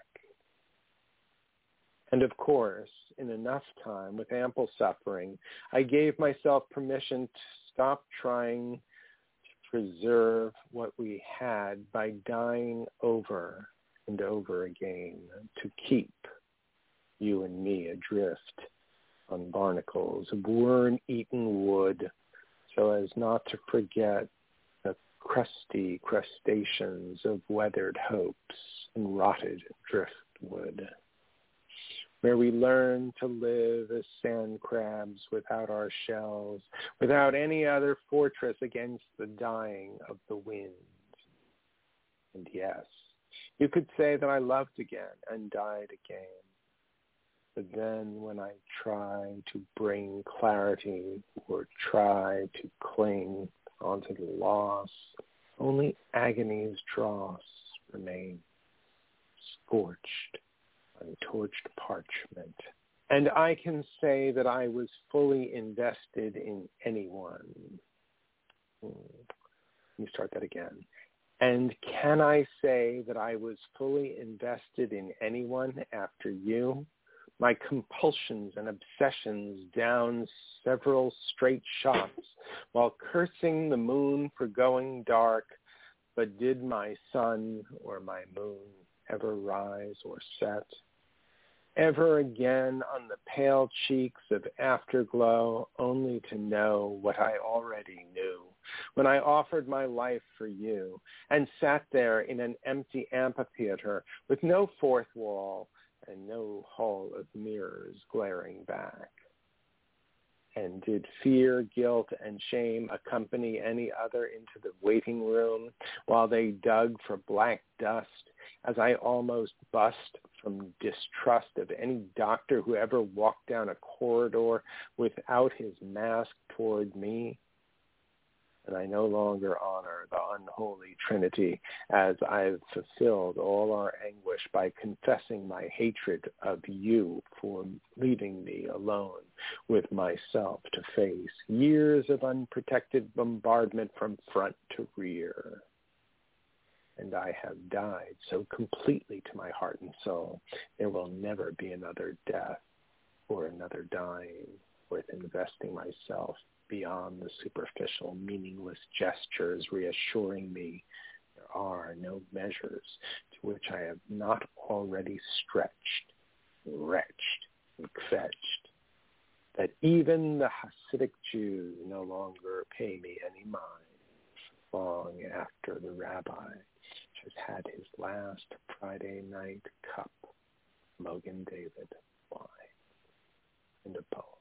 And of course, in enough time, with ample suffering, I gave myself permission stop trying to preserve what we had by dying over and over again to keep you and me adrift on barnacles of worm-eaten wood so as not to forget the crusty crustaceans of weathered hopes and rotted driftwood, where we learn to live as sand crabs without our shells, without any other fortress against the dying of the wind. And yes, you could say that I loved again and died again. But then when I try to bring clarity or try to cling onto the loss, only agony's dross remains, scorched on torched parchment. And I can say that I was fully invested in anyone. Let me start that again. And can I say that I was fully invested in anyone after you? My compulsions and obsessions down several straight shots while cursing the moon for going dark, but did my sun or my moon ever rise or set? Ever again on the pale cheeks of afterglow, only to know what I already knew when I offered my life for you and sat there in an empty amphitheater with no fourth wall and no hall of mirrors glaring back. And did fear, guilt, and shame accompany any other into the waiting room while they dug for black dust as I almost bust from distrust of any doctor who ever walked down a corridor without his mask toward me? And I no longer honor the unholy Trinity as I've fulfilled all our anguish by confessing my hatred of you for leaving me alone with myself to face years of unprotected bombardment from front to rear. And I have died so completely to my heart and soul, there will never be another death or another dying worth investing myself beyond the superficial, meaningless gestures reassuring me there are no measures to which I have not already stretched, wretched, and fetched, that even the Hasidic Jews no longer pay me any mind, long after the rabbi has had his last Friday night cup, Mogen David wine. End of poem.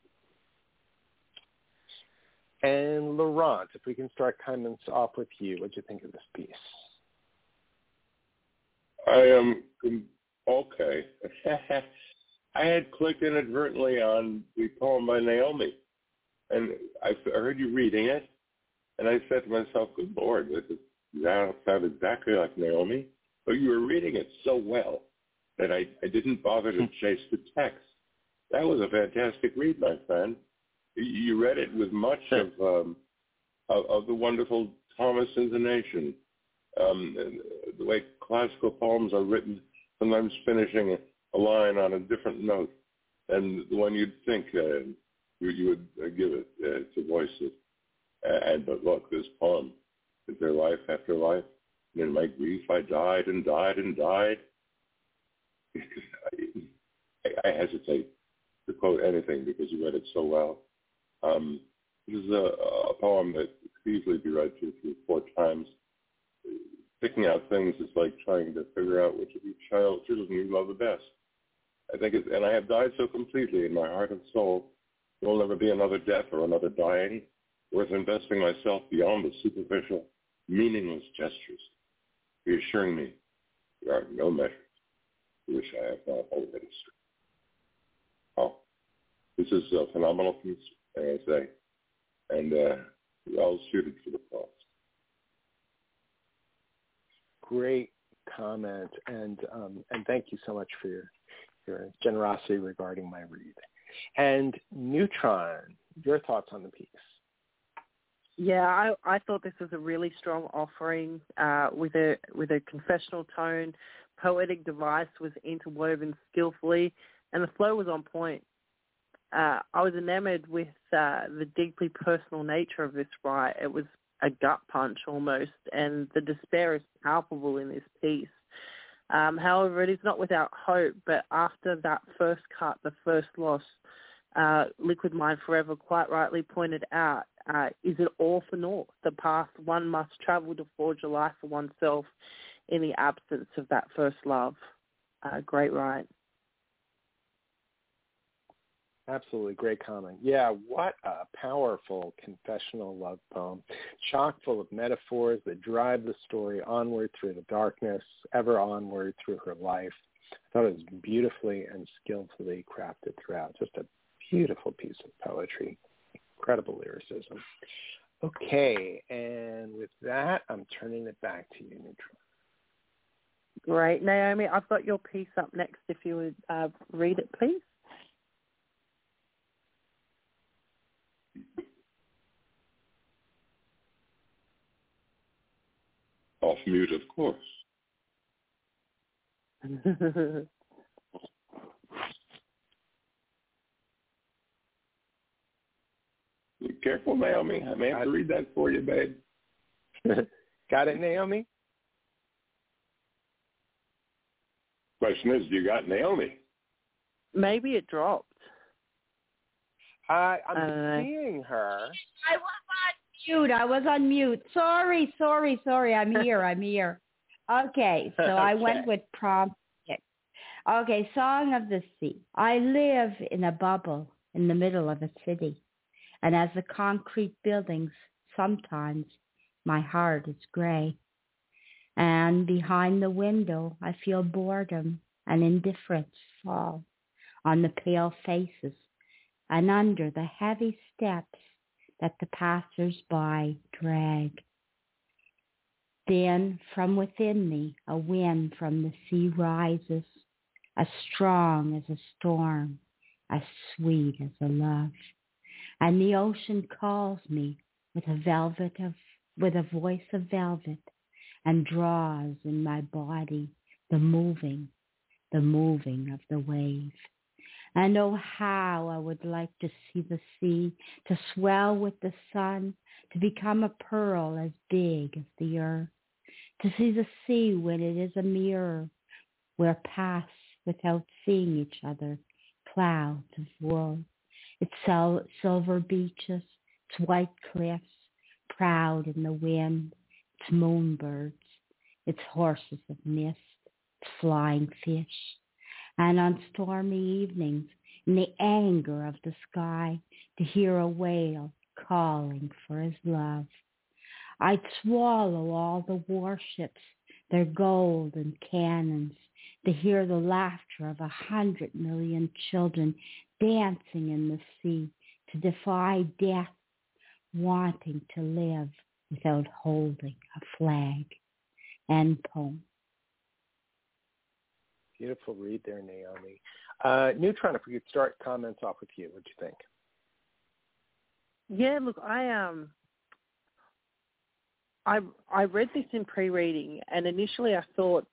And Laurent, if we can start comments off with you, what do you think of this piece? I am okay. I had clicked inadvertently on the poem by Naomi, and I heard you reading it, and I said to myself, good Lord, that sounds exactly like Naomi, but you were reading it so well that I didn't bother to chase the text. That was a fantastic read, my friend. You read it with much of the wonderful Thomas intonation, the way classical poems are written, sometimes finishing a line on a different note than the one you'd think you would give it to voice it. But look, this poem, is there life after life? And in my grief I died and died and died. I hesitate to quote anything because you read it so well. This is a poem that could easily be read 2, 3, 4 times. Picking out things is like trying to figure out which of your children you love the best. I think and I have died so completely in my heart and soul, there will never be another death or another dying worth investing myself beyond the superficial, meaningless gestures, reassuring me there are no measures to which I have not already striven. Oh, this is a phenomenal piece, I say, and well suited for the cause. Great comment, and thank you so much for your generosity regarding my read. And Neutron, your thoughts on the piece? Yeah, I thought this was a really strong offering with a confessional tone. Poetic device was interwoven skillfully, and the flow was on point. I was enamored with the deeply personal nature of this rite. It was a gut punch almost, and the despair is palpable in this piece. However, it is not without hope, but after that first cut, the first loss, Liquid Mind Forever quite rightly pointed out, is it all for naught? The path one must travel to forge a life for oneself in the absence of that first love. Great rite. Absolutely, great comment. Yeah, what a powerful confessional love poem, chock full of metaphors that drive the story onward through the darkness, ever onward through her life. I thought it was beautifully and skillfully crafted throughout. Just a beautiful piece of poetry, incredible lyricism. Okay, and with that, I'm turning it back to you, Neutral. Great. Naomi, I've got your piece up next if you would read it, please. Off mute, of course. Be careful, Naomi. I may have to read that for you, babe. Got it, Naomi? Question is, do you got Naomi? Maybe it dropped. I'm seeing her. I was on mute. Sorry. I'm here. Okay, so I went with prompt 6. Okay, Song of the Sea. I live in a bubble in the middle of a city. And as the concrete buildings, sometimes my heart is gray. And behind the window, I feel boredom and indifference fall on the pale faces and under the heavy steps that the passers-by drag. Then from within me, a wind from the sea rises, as strong as a storm, as sweet as a love. And the ocean calls me with a voice of velvet, and draws in my body the moving of the wave. And oh, how I would like to see the sea, to swell with the sun, to become a pearl as big as the earth, to see the sea when it is a mirror, where pass without seeing each other clouds of wool, its silver beaches, its white cliffs, proud in the wind, its moonbirds, its horses of mist, its flying fish. And on stormy evenings, in the anger of the sky, to hear a whale calling for his love. I'd swallow all the warships, their gold and cannons, to hear the laughter of 100 million children dancing in the sea, to defy death, wanting to live without holding a flag. End poem. Beautiful read there, Naomi. Neutron, if we could start comments off with you, what do you think? Yeah, look, I read this in pre-reading, and initially I thought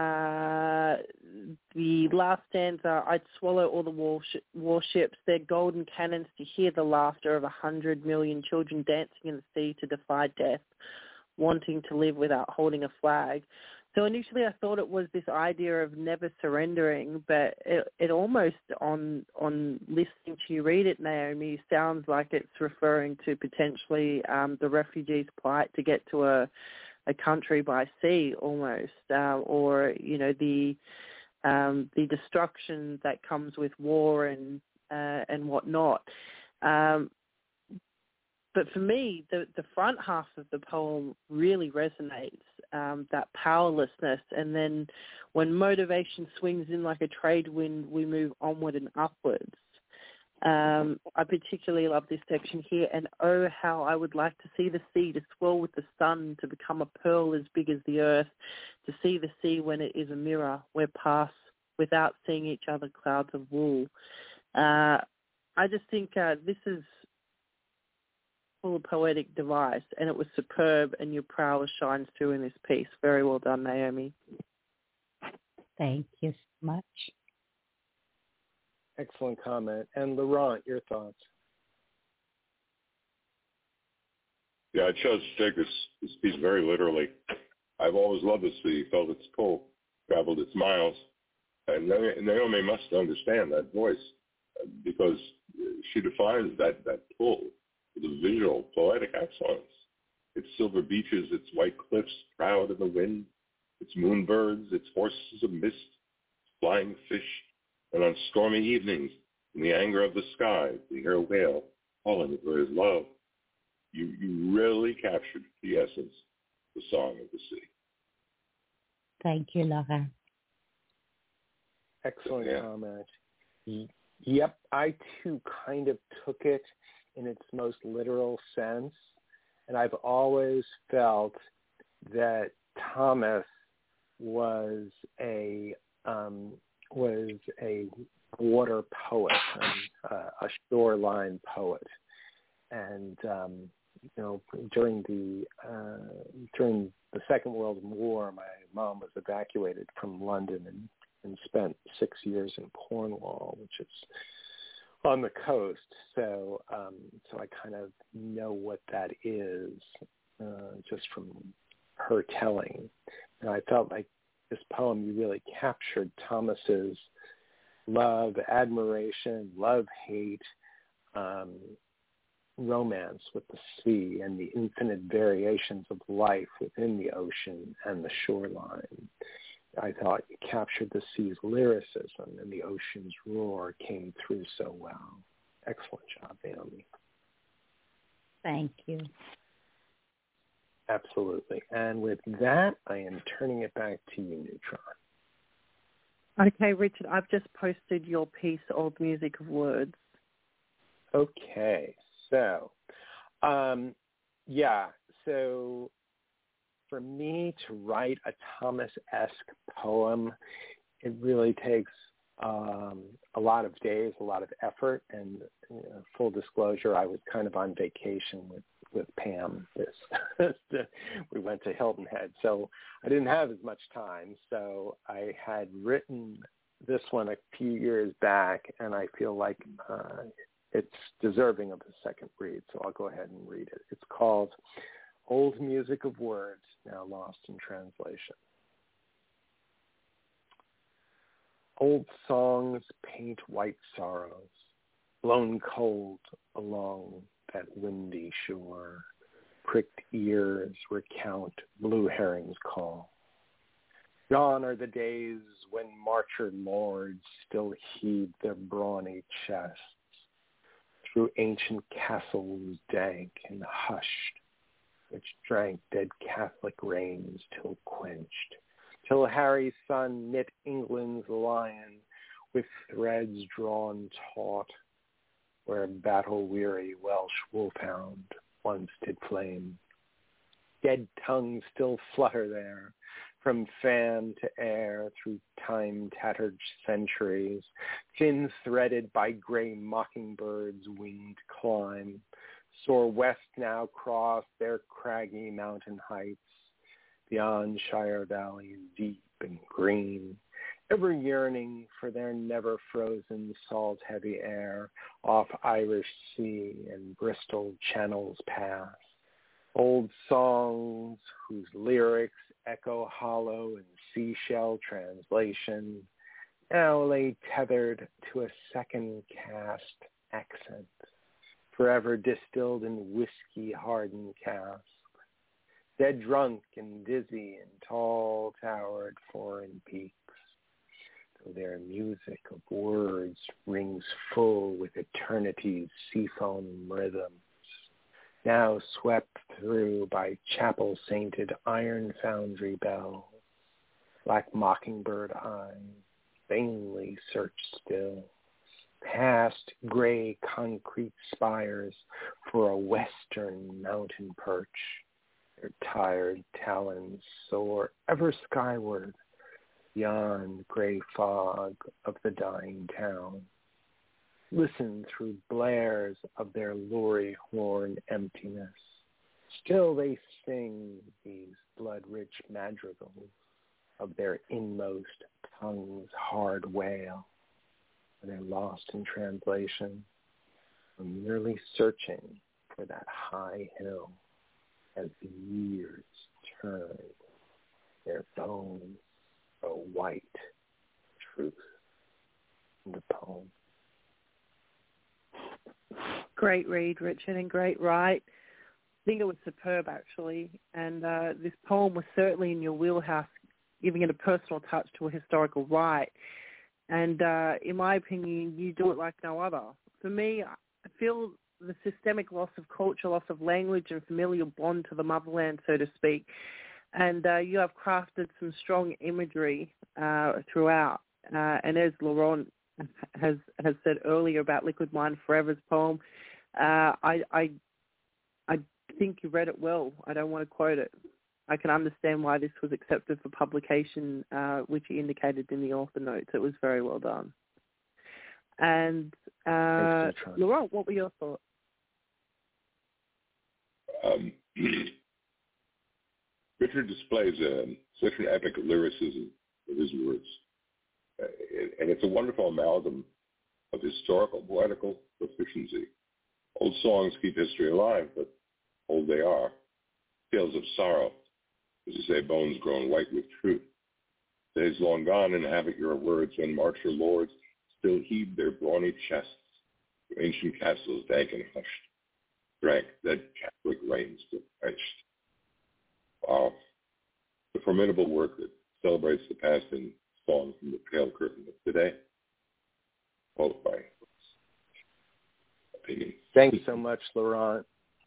the last stanza, I'd swallow all the warships, their golden cannons, to hear the laughter of 100 million children dancing in the sea to defy death, wanting to live without holding a flag. So initially I thought it was this idea of never surrendering, but it almost, on listening to you read it, Naomi, sounds like it's referring to potentially the refugees' plight to get to a country by sea almost, or, you know, the destruction that comes with war and whatnot. But for me, the front half of the poem really resonates, that powerlessness. And then when motivation swings in like a trade wind, we move onward and upwards. I particularly love this section here. And oh, how I would like to see the sea to swell with the sun, to become a pearl as big as the earth, to see the sea when it is a mirror, where pass without seeing each other clouds of wool. I just think this is full of poetic device, and it was superb, and your prowess shines through in this piece. Very well done, Naomi. Thank you so much. Excellent comment. And Laurent, your thoughts? Yeah, I chose to take this piece very literally. I've always loved the sea, felt its pull, traveled its miles. And Naomi must understand that voice because she defines that pull with a visual, poetic excellence. Its silver beaches, its white cliffs proud in the wind, its moonbirds, its horses of mist, flying fish, and on stormy evenings, in the anger of the sky, we hear a whale calling for his love. You really captured the essence, the song of the sea. Thank you, Laurent. Excellent comment. Yep, I too kind of took it in its most literal sense, and I've always felt that Thomas was a water poet, a shoreline poet, and during the Second World War, my mom was evacuated from London and spent 6 years in Cornwall, which is on the coast. So I kind of know what that is just from her telling. And I felt like this poem, you really captured Thomas's love, admiration, love-hate, romance with the sea and the infinite variations of life within the ocean and the shoreline. I thought you captured the sea's lyricism and the ocean's roar came through so well. Excellent job, Naomi. Thank you. Absolutely. And with that, I am turning it back to you, Neutron. Okay, Richard, I've just posted your piece, Old Music of Words. Okay. So, so for me to write a Thomas-esque poem, it really takes a lot of days, a lot of effort, and full disclosure, I was kind of on vacation with Pam. We went to Hilton Head, so I didn't have as much time. So I had written this one a few years back, and I feel like it's deserving of a second read, so I'll go ahead and read it. It's called Old Music of Words, Now Lost in Translation. Old songs paint white sorrows, blown cold along that windy shore. Pricked ears recount blue herring's call. Gone are the days when marcher lords still heaved their brawny chests through ancient castles dank and hushed, which drank dead Catholic rains till quenched, till Harry's son knit England's lion with threads drawn taut, where battle-weary Welsh wolfhound once did flame. Dead tongues still flutter there, from fan to air through time-tattered centuries, thin-threaded by gray mockingbirds' winged climb, soar west now cross their craggy mountain heights, beyond Shire valleys deep and green, ever yearning for their never-frozen salt-heavy air off Irish Sea and Bristol channels pass. Old songs whose lyrics echo hollow in seashell translation now lay tethered to a second cast accent, forever distilled in whiskey-hardened casks, dead drunk and dizzy in tall-towered foreign peaks, though their music of words rings full with eternity's seafoam rhythms, now swept through by chapel-sainted iron foundry bells, black mockingbird eyes vainly search still, past gray concrete spires for a western mountain perch. Their tired talons soar ever skyward beyond gray fog of the dying town. Listen through blares of their lory horn emptiness. Still they sing these blood-rich madrigals of their inmost tongue's hard wail. or they're lost in translation, or merely searching for that high hill as the years turn their bones a white truth in the poem. Great read, Richard, and great write. I think it was superb, actually. And this poem was certainly in your wheelhouse, giving it a personal touch to a historical write. And in my opinion, you do it like no other. For me, I feel the systemic loss of culture, loss of language and familial bond to the motherland, so to speak. And you have crafted some strong imagery throughout. And as Laurent has said earlier about Liquid Mind Forever's poem, I think you read it well. I don't want to quote it. I can understand why this was accepted for publication, which you indicated in the author notes. It was very well done. And Laurent, what were your thoughts? Richard displays such an epic lyricism of his words. And it's a wonderful amalgam of historical, poetical proficiency. Old songs keep history alive, but old they are. Tales of sorrow, as you say, bones grown white with truth. Days long gone inhabit your words when martial lords still heaved their brawny chests to ancient castles dank and hushed, drank dead Catholic rains to quenched. Wow. The formidable work that celebrates the past in song from the pale curtain of today. Both my opinion. Thank you so much, Laurent.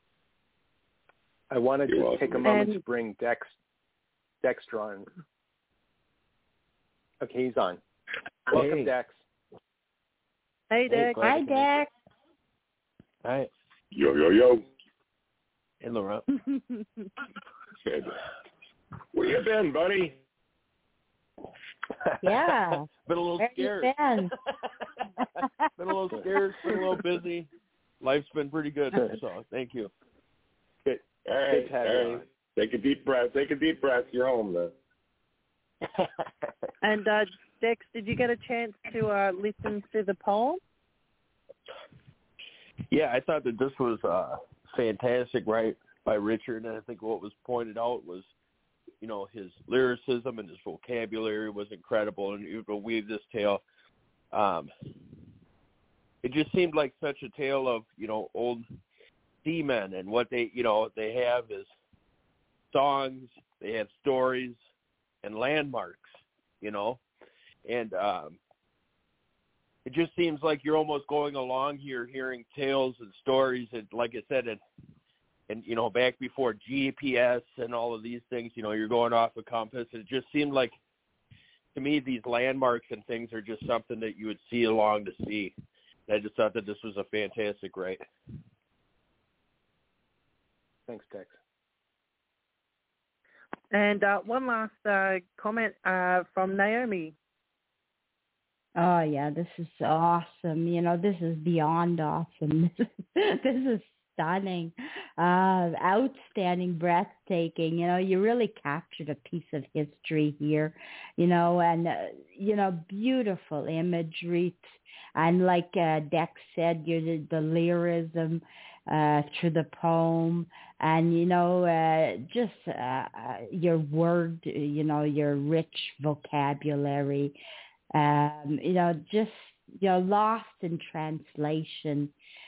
I wanted to take a moment to bring Dexter on. Okay, he's on. Welcome, Dex. Hey, Dex. Hi, Dex. Hi. Yo. Hey, Laurent. Where you been, buddy? Yeah. Been a little scared. Been a little scared, been a little busy. Life's been pretty good, so thank you. Good. All right. Take a deep breath. You're home, then. And Dex, did you get a chance to listen to the poem? Yeah, I thought that this was fantastic, right, by Richard, and I think what was pointed out was, his lyricism and his vocabulary was incredible, and you could weave this tale. It just seemed like such a tale of, old seamen, and what they have is songs, they have stories and landmarks, and it just seems like you're almost going along here hearing tales and stories, and like I said, and back before GPS and all of these things, you're going off a compass. It just seemed like, to me, these landmarks and things are just something that you would see along the sea. And I just thought that this was a fantastic write. Thanks, Dex. And one last comment from Naomi. Oh, yeah, this is awesome. This is beyond awesome. This is stunning, outstanding, breathtaking. You really captured a piece of history here, and, beautiful imagery. And like Dex said, the lyricism through the poem, and, just your word, your rich vocabulary, lost in translation,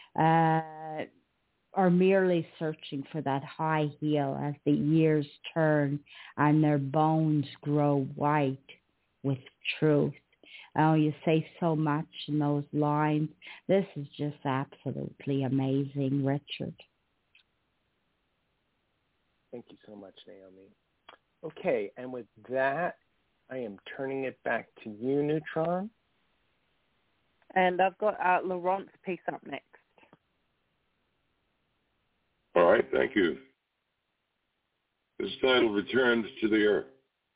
or merely searching for that high heel as the years turn and their bones grow white with truth. Oh, you say so much in those lines. This is just absolutely amazing, Richard. Thank you so much, Naomi. Okay, and with that, I am turning it back to you, Neutron. And I've got Laurent's piece up next. All right, thank you. This title returns to the earth.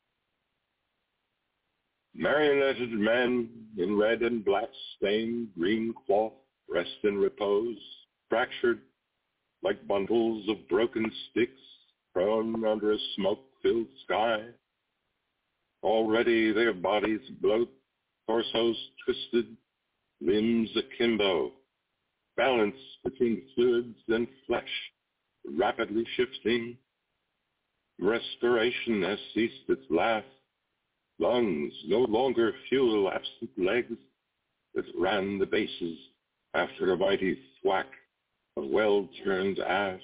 Marionetted men in red and black stained green cloth rest in repose, fractured like bundles of broken sticks prone under a smoke-filled sky. Already their bodies bloat, torsos twisted, limbs akimbo, balance between fluids and flesh, rapidly shifting. Respiration has ceased its last. Lungs no longer fuel absent legs that ran the bases after a mighty thwack of well-turned ash.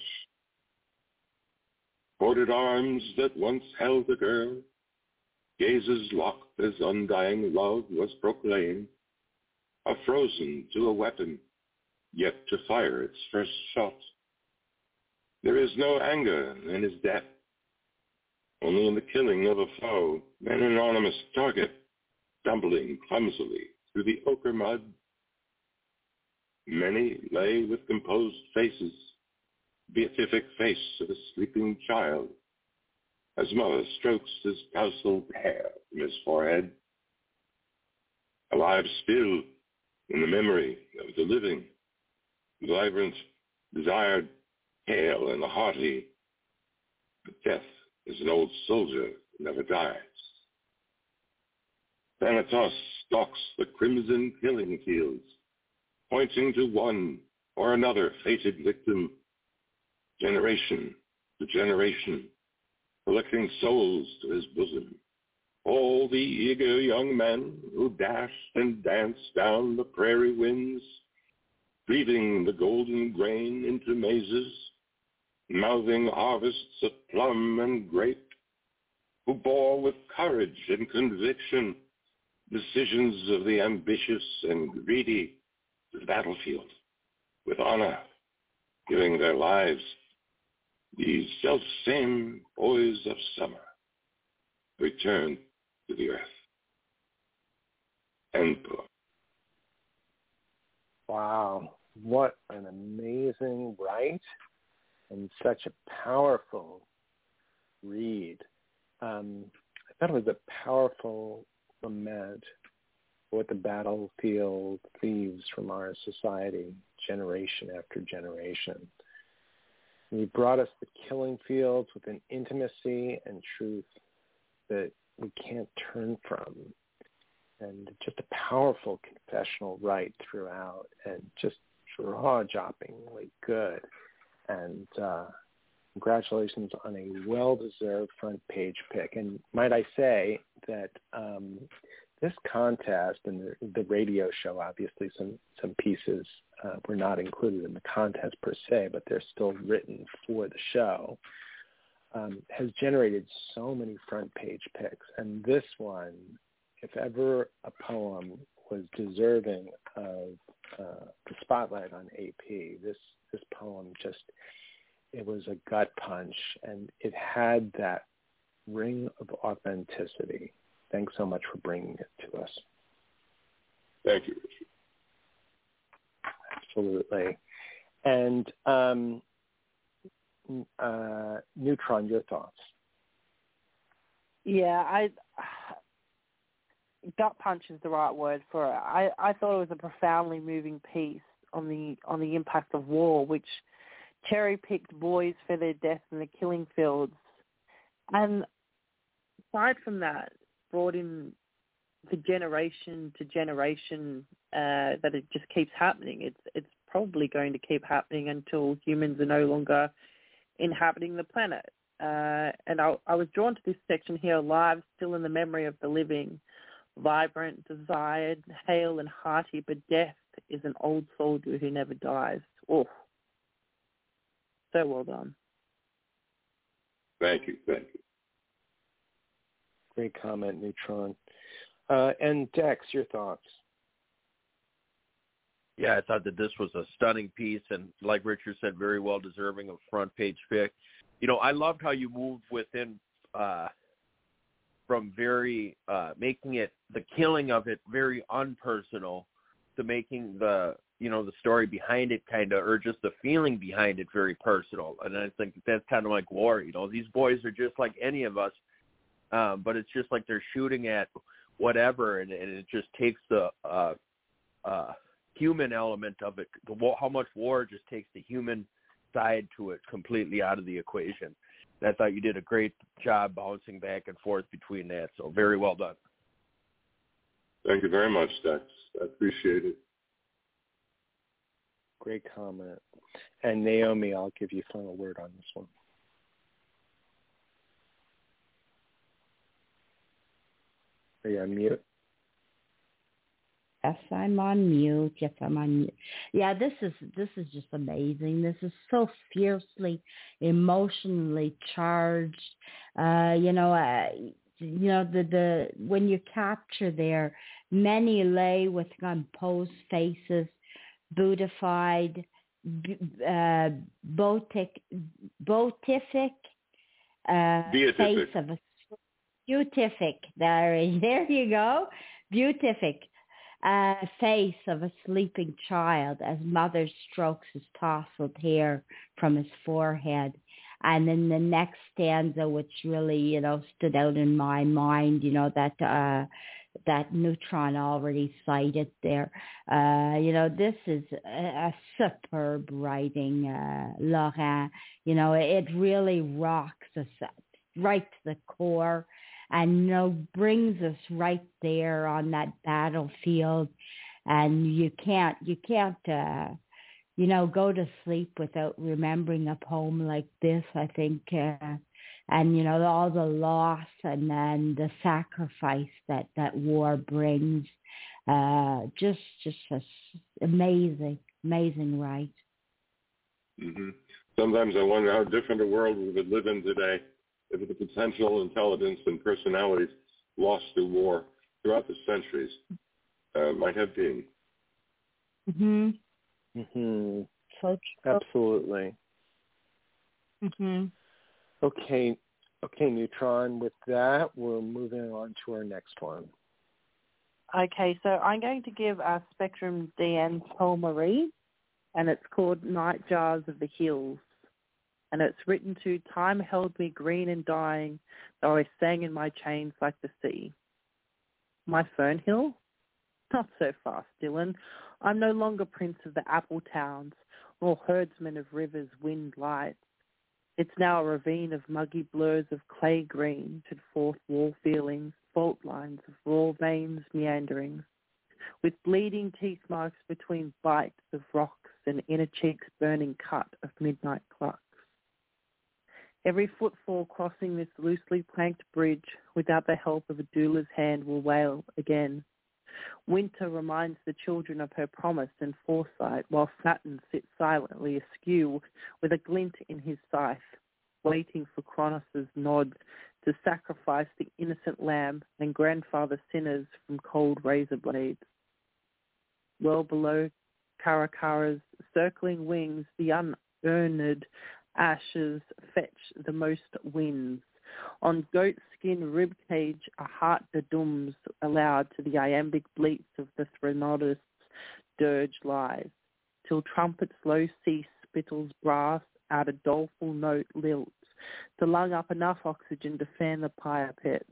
Corded arms that once held a girl, gazes locked as undying love was proclaimed, are frozen to a weapon, yet to fire its first shot. There is no anger in his death, only in the killing of a foe, an anonymous target, stumbling clumsily through the ochre mud. Many lay with composed faces, beatific face of a sleeping child, as mother strokes his tousled hair from his forehead. Alive still in the memory of the living, vibrant, desired, hale and hearty, but death is an old soldier who never dies. Thanatos stalks the crimson killing fields, pointing to one or another fated victim, generation to generation, collecting souls to his bosom. All the eager young men who dashed and danced down the prairie winds, cleaving the golden grain into mazes, mouthing harvests of plum and grape, who bore with courage and conviction decisions of the ambitious and greedy to the battlefield, with honor, giving their lives. These self-same boys of summer return to the earth. End poem. Wow, what an amazing write and such a powerful read. I thought it was a powerful lament for what the battlefield leaves from our society generation after generation. And you brought us the killing fields with an intimacy and truth that we can't turn from. And just a powerful confessional right throughout and just jaw-droppingly good. And congratulations on a well-deserved front page pick. And might I say that this contest and the radio show, obviously some pieces were not included in the contest per se, but they're still written for the show, has generated so many front page picks. And this one, if ever a poem was deserving of the spotlight on AP, this poem just, it was a gut punch, and it had that ring of authenticity. Thanks so much for bringing it to us. Thank you, Richard. Absolutely. And Neutron, your thoughts? Yeah, gut punch is the right word for it. I thought it was a profoundly moving piece on the impact of war, which cherry-picked boys for their deaths in the killing fields. And aside from that, brought in the generation to generation that it just keeps happening. It's probably going to keep happening until humans are no longer inhabiting the planet. And I was drawn to this section here, alive, still in the memory of the living, vibrant, desired, hale and hearty, but death is an old soldier who never dies. Oh, so well done. Thank you. Great comment, Neutron. And Dex, your thoughts? Yeah, I thought that this was a stunning piece, and like Richard said, very well deserving of front page pick. You know, I loved how you moved within from very making it, the killing of it, very unpersonal, to making the story behind it kind of, or just the feeling behind it, very personal. And I think that's kind of like war. You know, these boys are just like any of us, but it's just like they're shooting at whatever, and it just takes the human element of it. How much war just takes the human side to it completely out of the equation. And I thought you did a great job bouncing back and forth between that. So very well done. Thank you very much, Dex. I appreciate it. Great comment. And Naomi, I'll give you final word on this one. Are you on mute? Yes, I'm on mute. Yes, I'm on mute. Yeah, this is just amazing. This is so fiercely emotionally charged. The when you capture there, many lay with composed faces, Buddhified, beatific face of a beatific. There you go, beatific. Face of a sleeping child as mother strokes his tousled hair from his forehead. And then the next stanza, which really, stood out in my mind, that Neutron already cited there. This is a superb writing, Laurent. It really rocks us right to the core. And brings us right there on that battlefield, and you can't go to sleep without remembering a poem like this. I think, and all the loss and then the sacrifice that war brings, just amazing right. Mm-hmm. Sometimes I wonder how different a world we would live in today if the potential intelligence and personalities lost through war throughout the centuries might have been. Mhm. Mhm. So absolutely. Mhm. Okay, Neutron. With that, we're moving on to our next one. Okay, so I'm going to give our Spectrum DN's poem a read, and it's called Night Jars of the Hills. And it's written to time held me green and dying, though I sang in my chains like the sea. My fern hill? Not so fast, Dylan. I'm no longer prince of the apple towns, nor herdsman of rivers, wind light. It's now a ravine of muggy blurs of clay green, to forth wall feelings, fault lines of raw veins meanderings, with bleeding teeth marks between bites of rocks and inner cheeks burning cut of midnight clocks. Every footfall crossing this loosely planked bridge without the help of a doula's hand will wail again. Winter reminds the children of her promise and foresight, while Saturn sits silently askew with a glint in his scythe, waiting for Cronus's nod to sacrifice the innocent lamb and grandfather sinners from cold razor blades. Well below Karakara's circling wings, the unearned ashes fetch the most winds. On goatskin ribcage a heart dedums aloud to the iambic bleats of the threnodist's dirge lies, till trumpet's low cease spittles brass out a doleful note lilt to lung up enough oxygen to fan the pyre pit.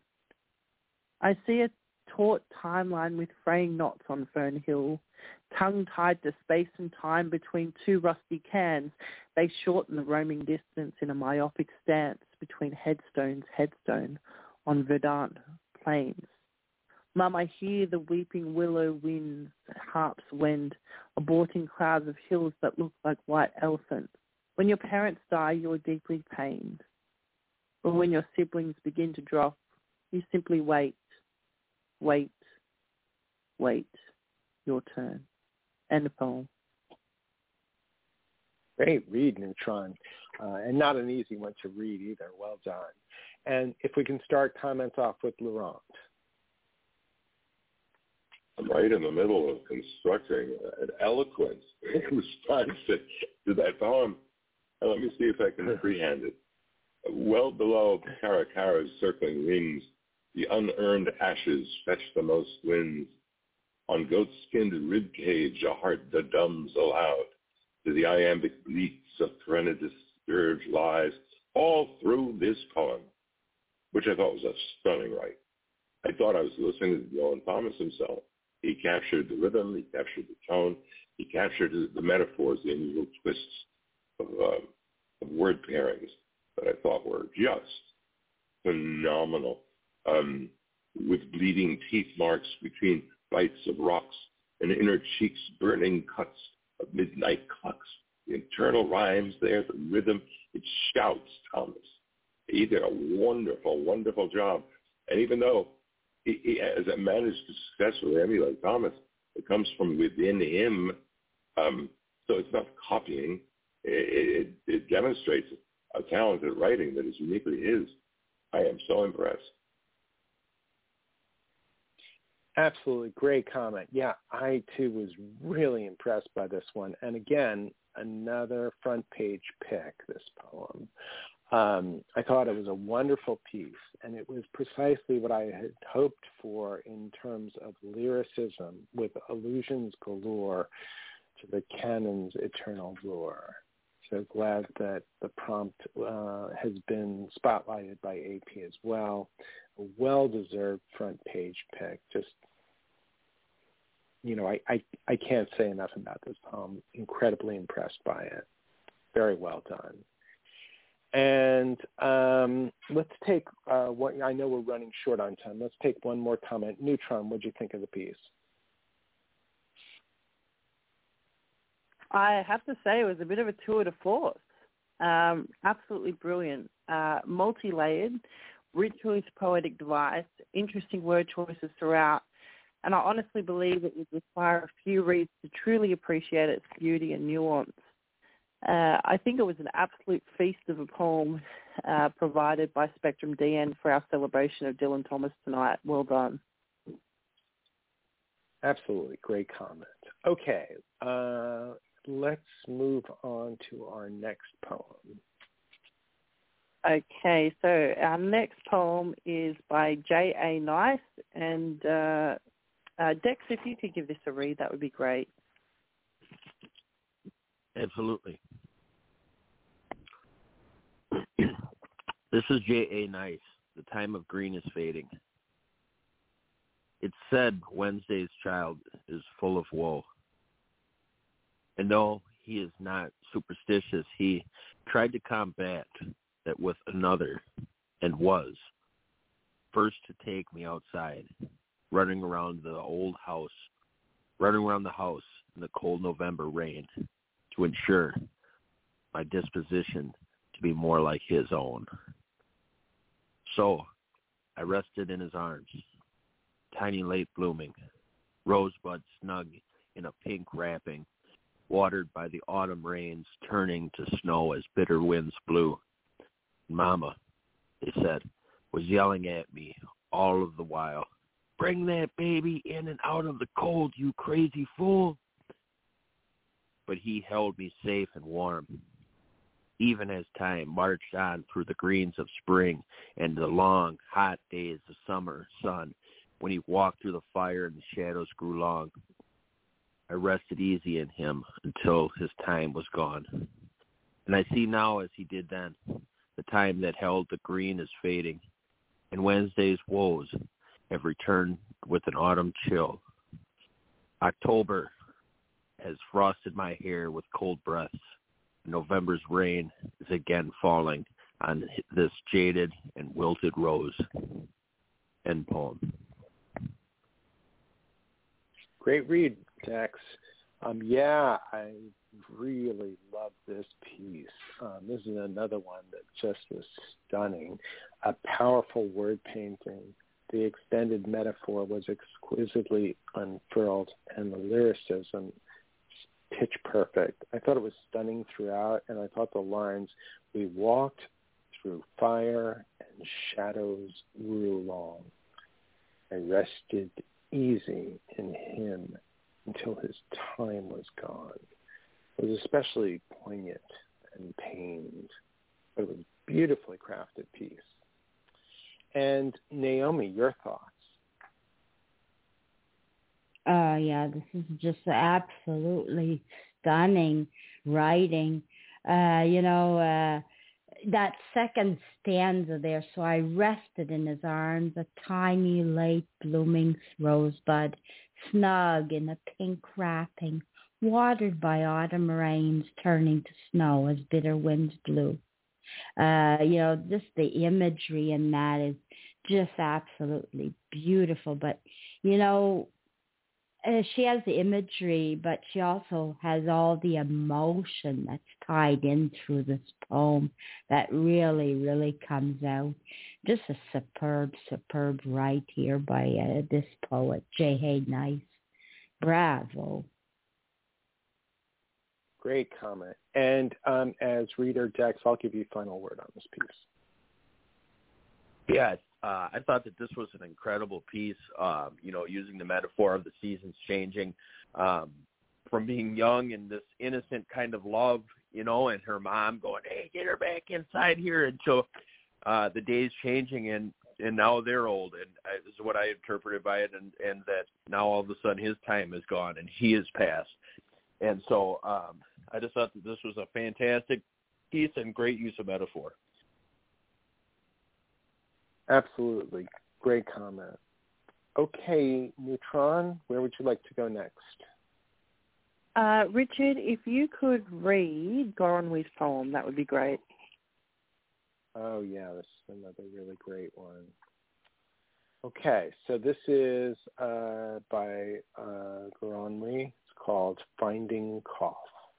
I see a taut timeline with fraying knots on Fern Hill, tongue-tied to space and time between two rusty cans. They shorten the roaming distance in a myopic stance between headstone on verdant plains. Mum, I hear the weeping willow winds, harps wend, aborting clouds of hills that look like white elephants. When your parents die, you're deeply pained. But when your siblings begin to drop, you simply wait, your turn. End of poem. Great read, Neutron. And not an easy one to read either. Well done. And if we can start comments off with Laurent. I'm right in the middle of constructing an eloquent response to that poem. Let me see if I can freehand it. Well below Karakara's circling wings, the unearned ashes fetch the most winds. On goat-skinned ribcage, a heart dedums aloud. To the iambic bleats of threnodist's dirge lies all through this poem, which I thought was a stunning write. I thought I was listening to Dylan Thomas himself. He captured the rhythm, he captured the tone, he captured the metaphors, the unusual twists of word pairings that I thought were just phenomenal, with bleeding teeth marks between bites of rocks and inner cheeks burning cuts of midnight clocks. The internal rhymes there, the rhythm, it shouts, Thomas. He did a wonderful, wonderful job. And even though he has managed to successfully emulate Thomas, it comes from within him, so it's not copying. It demonstrates a talented writing that is uniquely his. I am so impressed. Absolutely. Great comment. Yeah, I too was really impressed by this one. And again, another front page pick, this poem. I thought it was a wonderful piece, and it was precisely what I had hoped for in terms of lyricism, with allusions galore to the canon's eternal lore. So glad that the prompt has been spotlighted by AP as well. A well-deserved front page pick. Just, I can't say enough about this poem. Incredibly impressed by it. Very well done. And let's take I know we're running short on time. Let's take one more comment. Neutron, what did you think of the piece? I have to say it was a bit of a tour de force. Absolutely brilliant. Multi-layered, rich with poetic device, interesting word choices throughout. And I honestly believe it would require a few reads to truly appreciate its beauty and nuance. I think it was an absolute feast of a poem provided by Spectrum DN for our celebration of Dylan Thomas tonight. Well done. Absolutely. Great comment. Okay. Let's move on to our next poem. Okay, so our next poem is by J.A. Nice. And Dex, if you could give this a read, that would be great. Absolutely. This is J.A. Nice. The time of green is fading. It's said Wednesday's child is full of woe. And though he is not superstitious, he tried to combat that with another, and was first to take me outside, running around the house in the cold November rain, to ensure my disposition to be more like his own. So I rested in his arms, tiny late blooming, rosebud snug in a pink wrapping, watered by the autumn rains turning to snow as bitter winds blew. Mama, they said, was yelling at me all of the while, "Bring that baby in and out of the cold, you crazy fool." But he held me safe and warm, even as time marched on through the greens of spring and the long, hot days of summer sun, when he walked through the fire and the shadows grew long. I rested easy in him until his time was gone. And I see now, as he did then, the time that held the green is fading, and Wednesday's woes have returned with an autumn chill. October has frosted my hair with cold breaths. November's rain is again falling on this jaded and wilted rose. End poem. Great read, Dex. I really love this piece. This is another one that just was stunning. A powerful word painting. The extended metaphor was exquisitely unfurled, and the lyricism pitch perfect. I thought it was stunning throughout, and I thought the lines, "We walked through fire and shadows grew long. I rested easy in him until his time was gone." It was especially poignant and pained, but it was a beautifully crafted piece. And Naomi, your thoughts? This is just absolutely stunning writing. That second stanza there, so I rested in his arms, a tiny late blooming rosebud, snug in a pink wrapping, watered by autumn rains turning to snow as bitter winds blew. Just the imagery in that is just absolutely beautiful. But, she has the imagery, but she also has all the emotion that's tied in through this poem that really, really comes out. Just a superb write here by this poet, J. Hay Nice. Bravo. Great comment. And as reader, Dex, I'll give you final word on this piece. Yeah, I thought that this was an incredible piece, using the metaphor of the seasons changing from being young and this innocent kind of love, and her mom going, hey, get her back inside here. And so the days changing and now they're old. And this is what I interpreted by it. And that now all of a sudden his time is gone and he is passed. And so I just thought that this was a fantastic piece and great use of metaphor. Absolutely. Great comment. Okay, Neutron, where would you like to go next? Richard, if you could read Goronwy's poem, that would be great. Oh, yeah, this is another really great one. Okay, so this is by Goronwy. It's called Finding Cough.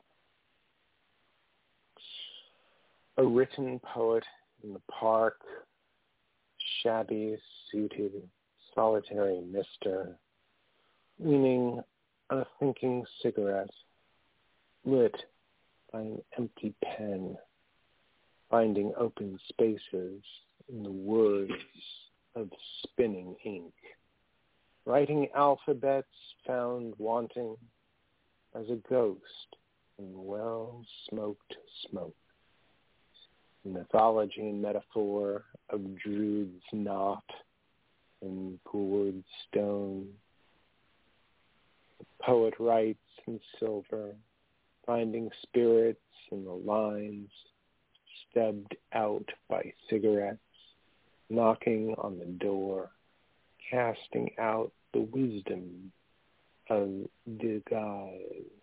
A written poet in the park, shabby suited, solitary mister, leaning on a thinking cigarette, lit by an empty pen, finding open spaces in the words of spinning ink, writing alphabets found wanting as a ghost in well-smoked smoke. Mythology and metaphor of Druid's knot and gourd stone. The poet writes in silver, finding spirits in the lines stubbed out by cigarettes, knocking on the door, casting out the wisdom of disguise.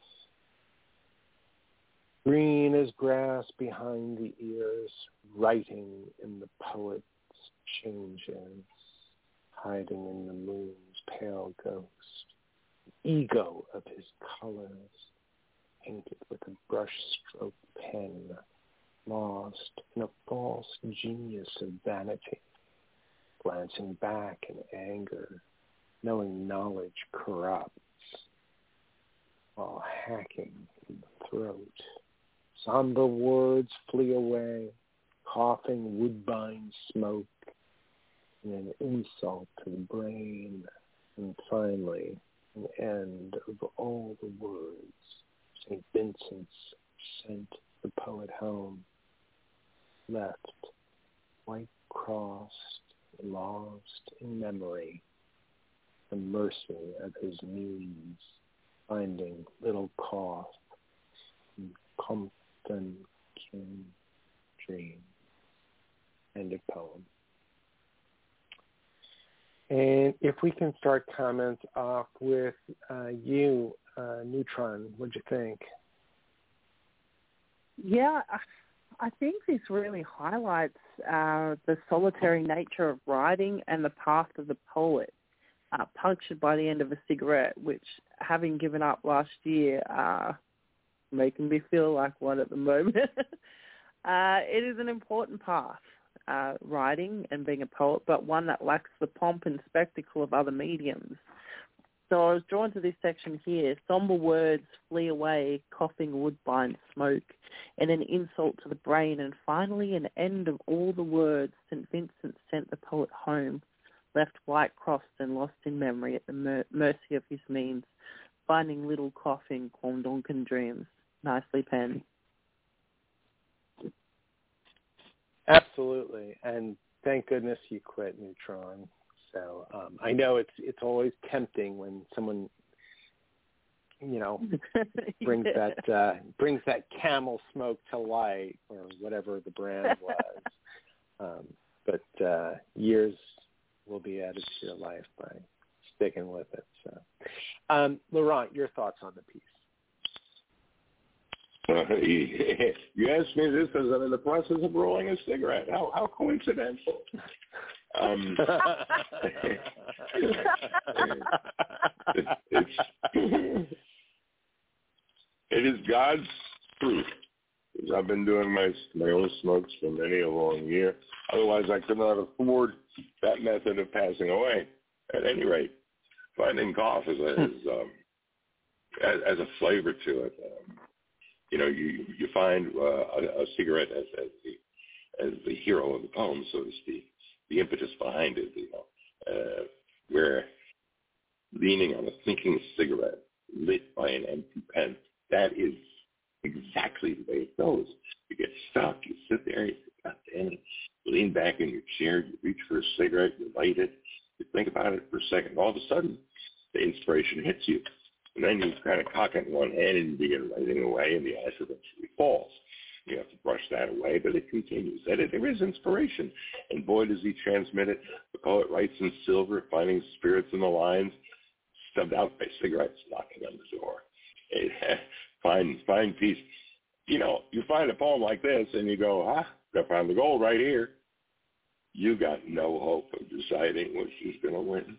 Green as grass behind the ears, writing in the poet's changes, hiding in the moon's pale ghost, ego of his colors, painted with a brushstroke pen, lost in a false genius of vanity, glancing back in anger, knowing knowledge corrupts, while hacking in the throat. Somber words flee away, coughing woodbine smoke, and an insult to the brain, and finally, an end of all the words. St. Vincent's sent the poet home, left, white-crossed, lost in memory, the mercy of his muse, finding little cough in Compton King dream. End of poem. And if we can start comments off with you, Neutron, what'd you think? Yeah, I think this really highlights the solitary nature of writing and the path of the poet, punctured by the end of a cigarette, which, having given up last year, making me feel like one at the moment. It is an important path, writing and being a poet, but one that lacks the pomp and spectacle of other mediums. So I was drawn to this section here. Somber words flee away, coughing woodbine smoke, and an insult to the brain, and finally an end of all the words. St. Vincent sent the poet home, left white-crossed and lost in memory at the mercy of his means, finding little coughing Quandonkan dreams. Nicely penned. Absolutely, and thank goodness you quit Neutron. So I know it's always tempting when someone, brings that camel smoke to light or whatever the brand was. But years will be added to your life by sticking with it. So, Laurent, your thoughts on the piece? You asked me this as I'm in the process of rolling a cigarette. How coincidental. It is God's truth. I've been doing my own smokes for many a long year. Otherwise, I could not afford that method of passing away. At any rate, finding cough as a flavor to it. You find a cigarette as the hero of the poem, so to speak, the impetus behind it. We're leaning on a thinking cigarette lit by an empty pen. That is exactly the way it goes. You get stuck, you sit there, you say, God damn it, you lean back in your chair, you reach for a cigarette, you light it, you think about it for a second. All of a sudden, the inspiration hits you. And then you kind of cock it in one hand and you begin writing away, and the ash eventually falls. You have to brush that away, but it continues. There is inspiration. And boy, does he transmit it. The poet writes in silver, finding spirits in the lines, stubbed out by cigarettes knocking on the door. Fine piece. You find a poem like this and you go, I found the gold right here. You got no hope of deciding which is going to win.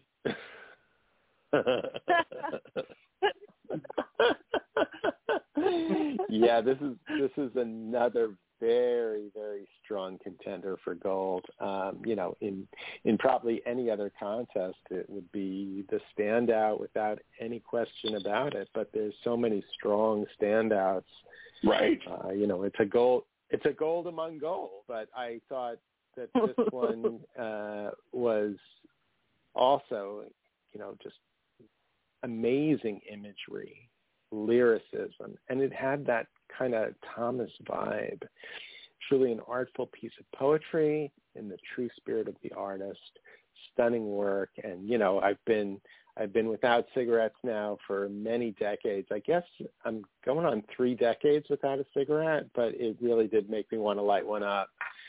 Yeah, this is another very, very strong contender for gold. In probably any other contest, it would be the standout without any question about it. But there's so many strong standouts. Right. It's a gold among gold. But I thought that this one was also, just amazing imagery, lyricism, and it had that kind of Thomas vibe. Truly an artful piece of poetry in the true spirit of the artist. Stunning work, and I've been without cigarettes now for many decades. I guess I'm going on 3 decades without a cigarette, but it really did make me want to light one up.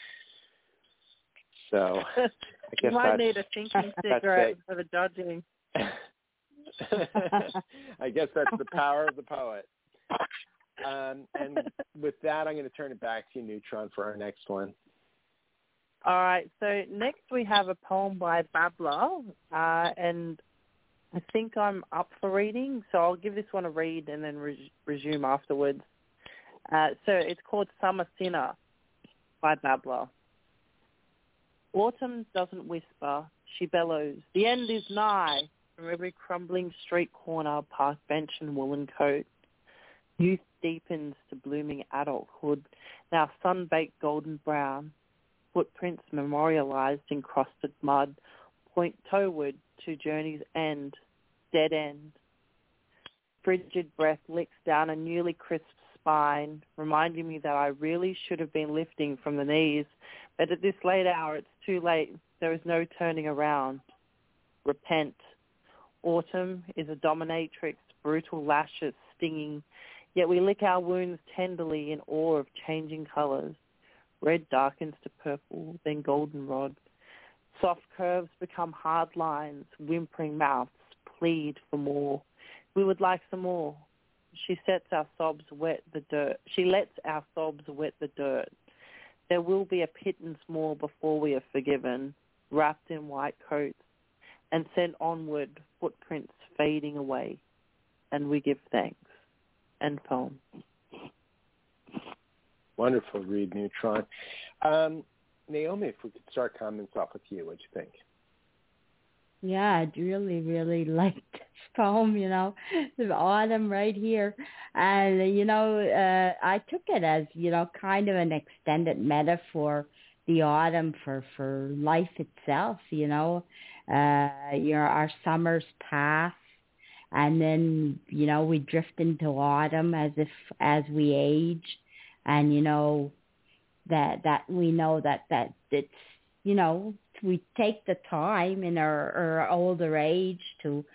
So I guess you might need a thinking cigarette for the judging. I guess that's the power of the poet. And with that, I'm going to turn it back to you, Neutron, for our next one. All right. So next we have a poem by Babbler, and I think I'm up for reading, so I'll give this one a read and then resume afterwards. So it's called Summer Sinner by Babbler. Autumn doesn't whisper, she bellows. The end is nigh. From every crumbling street corner, park bench and woolen coat. Youth deepens to blooming adulthood, now sun-baked golden brown. Footprints memorialized in crusted mud point toward to journey's end, dead end. Frigid breath licks down a newly crisp spine, reminding me that I really should have been lifting from the knees, but at this late hour it's too late. There is no turning around. Repent. Autumn is a dominatrix, brutal lashes stinging, yet we lick our wounds tenderly in awe of changing colors. Red darkens to purple, then goldenrod. Soft curves become hard lines, whimpering mouths plead for more. We would like some more. She lets our sobs wet the dirt. There will be a pittance more before we are forgiven, wrapped in white coats, and sent onward, footprints fading away, and we give thanks. End poem. Wonderful read, Neutron. Naomi, if we could start comments off with you, what'd you think? Yeah, I'd really, really liked this poem, the autumn right here. And, I took it as, kind of an extended metaphor, the autumn for life itself, our summers pass, and then, we drift into autumn as we age, and, that we know that it's, we take the time in our older age to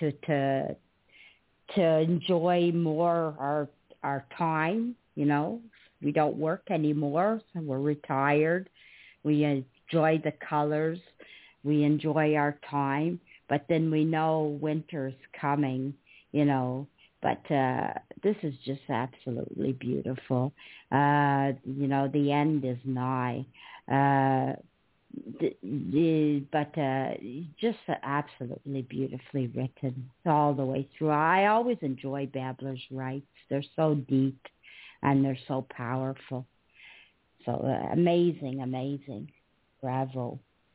enjoy more our time. We don't work anymore, so we're retired. We enjoy the colors. We enjoy our time, but then we know winter's coming. But this is just absolutely beautiful. The end is nigh. But just absolutely beautifully written all the way through. I always enjoy Babler's rights. They're so deep and they're so powerful. So amazing. Bravo.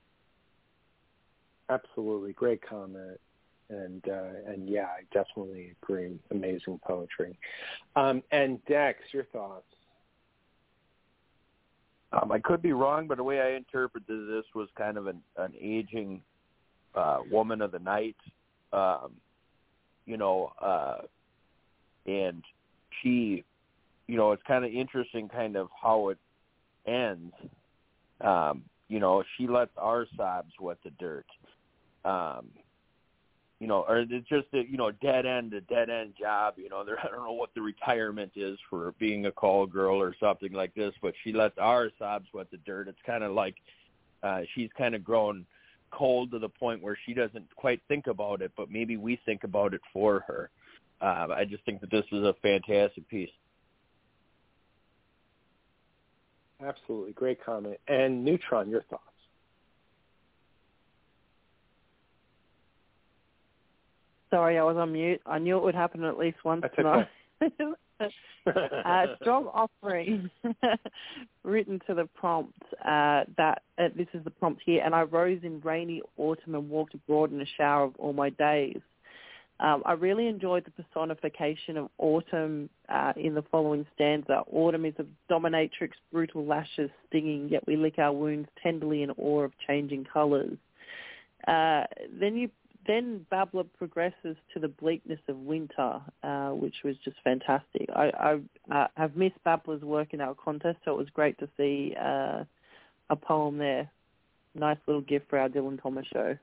Absolutely. Great comment. And yeah, I definitely agree. Amazing poetry. And Dex, your thoughts? I could be wrong, but the way I interpreted this was kind of an aging woman of the night, and she, it's kind of interesting kind of how it ends. She lets our sobs wet the dirt. Or it's just a dead end job. I don't know what the retirement is for being a call girl or something like this, but she lets our sobs wet the dirt. It's kind of like she's kind of grown cold to the point where she doesn't quite think about it, but maybe we think about it for her. I just think that this is a fantastic piece. Absolutely. Great comment. And Neutron, your thoughts? Sorry, I was on mute. I knew it would happen at least once tonight. Strong offering written to the prompt this is the prompt here. And I rose in rainy autumn and walked abroad in a shower of all my days. I really enjoyed the personification of autumn in the following stanza. Autumn is a dominatrix, brutal lashes stinging, yet we lick our wounds tenderly in awe of changing colours. Then Babler progresses to the bleakness of winter, which was just fantastic. I have missed Babler's work in our contest, so it was great to see a poem there. Nice little gift for our Dylan Thomas show.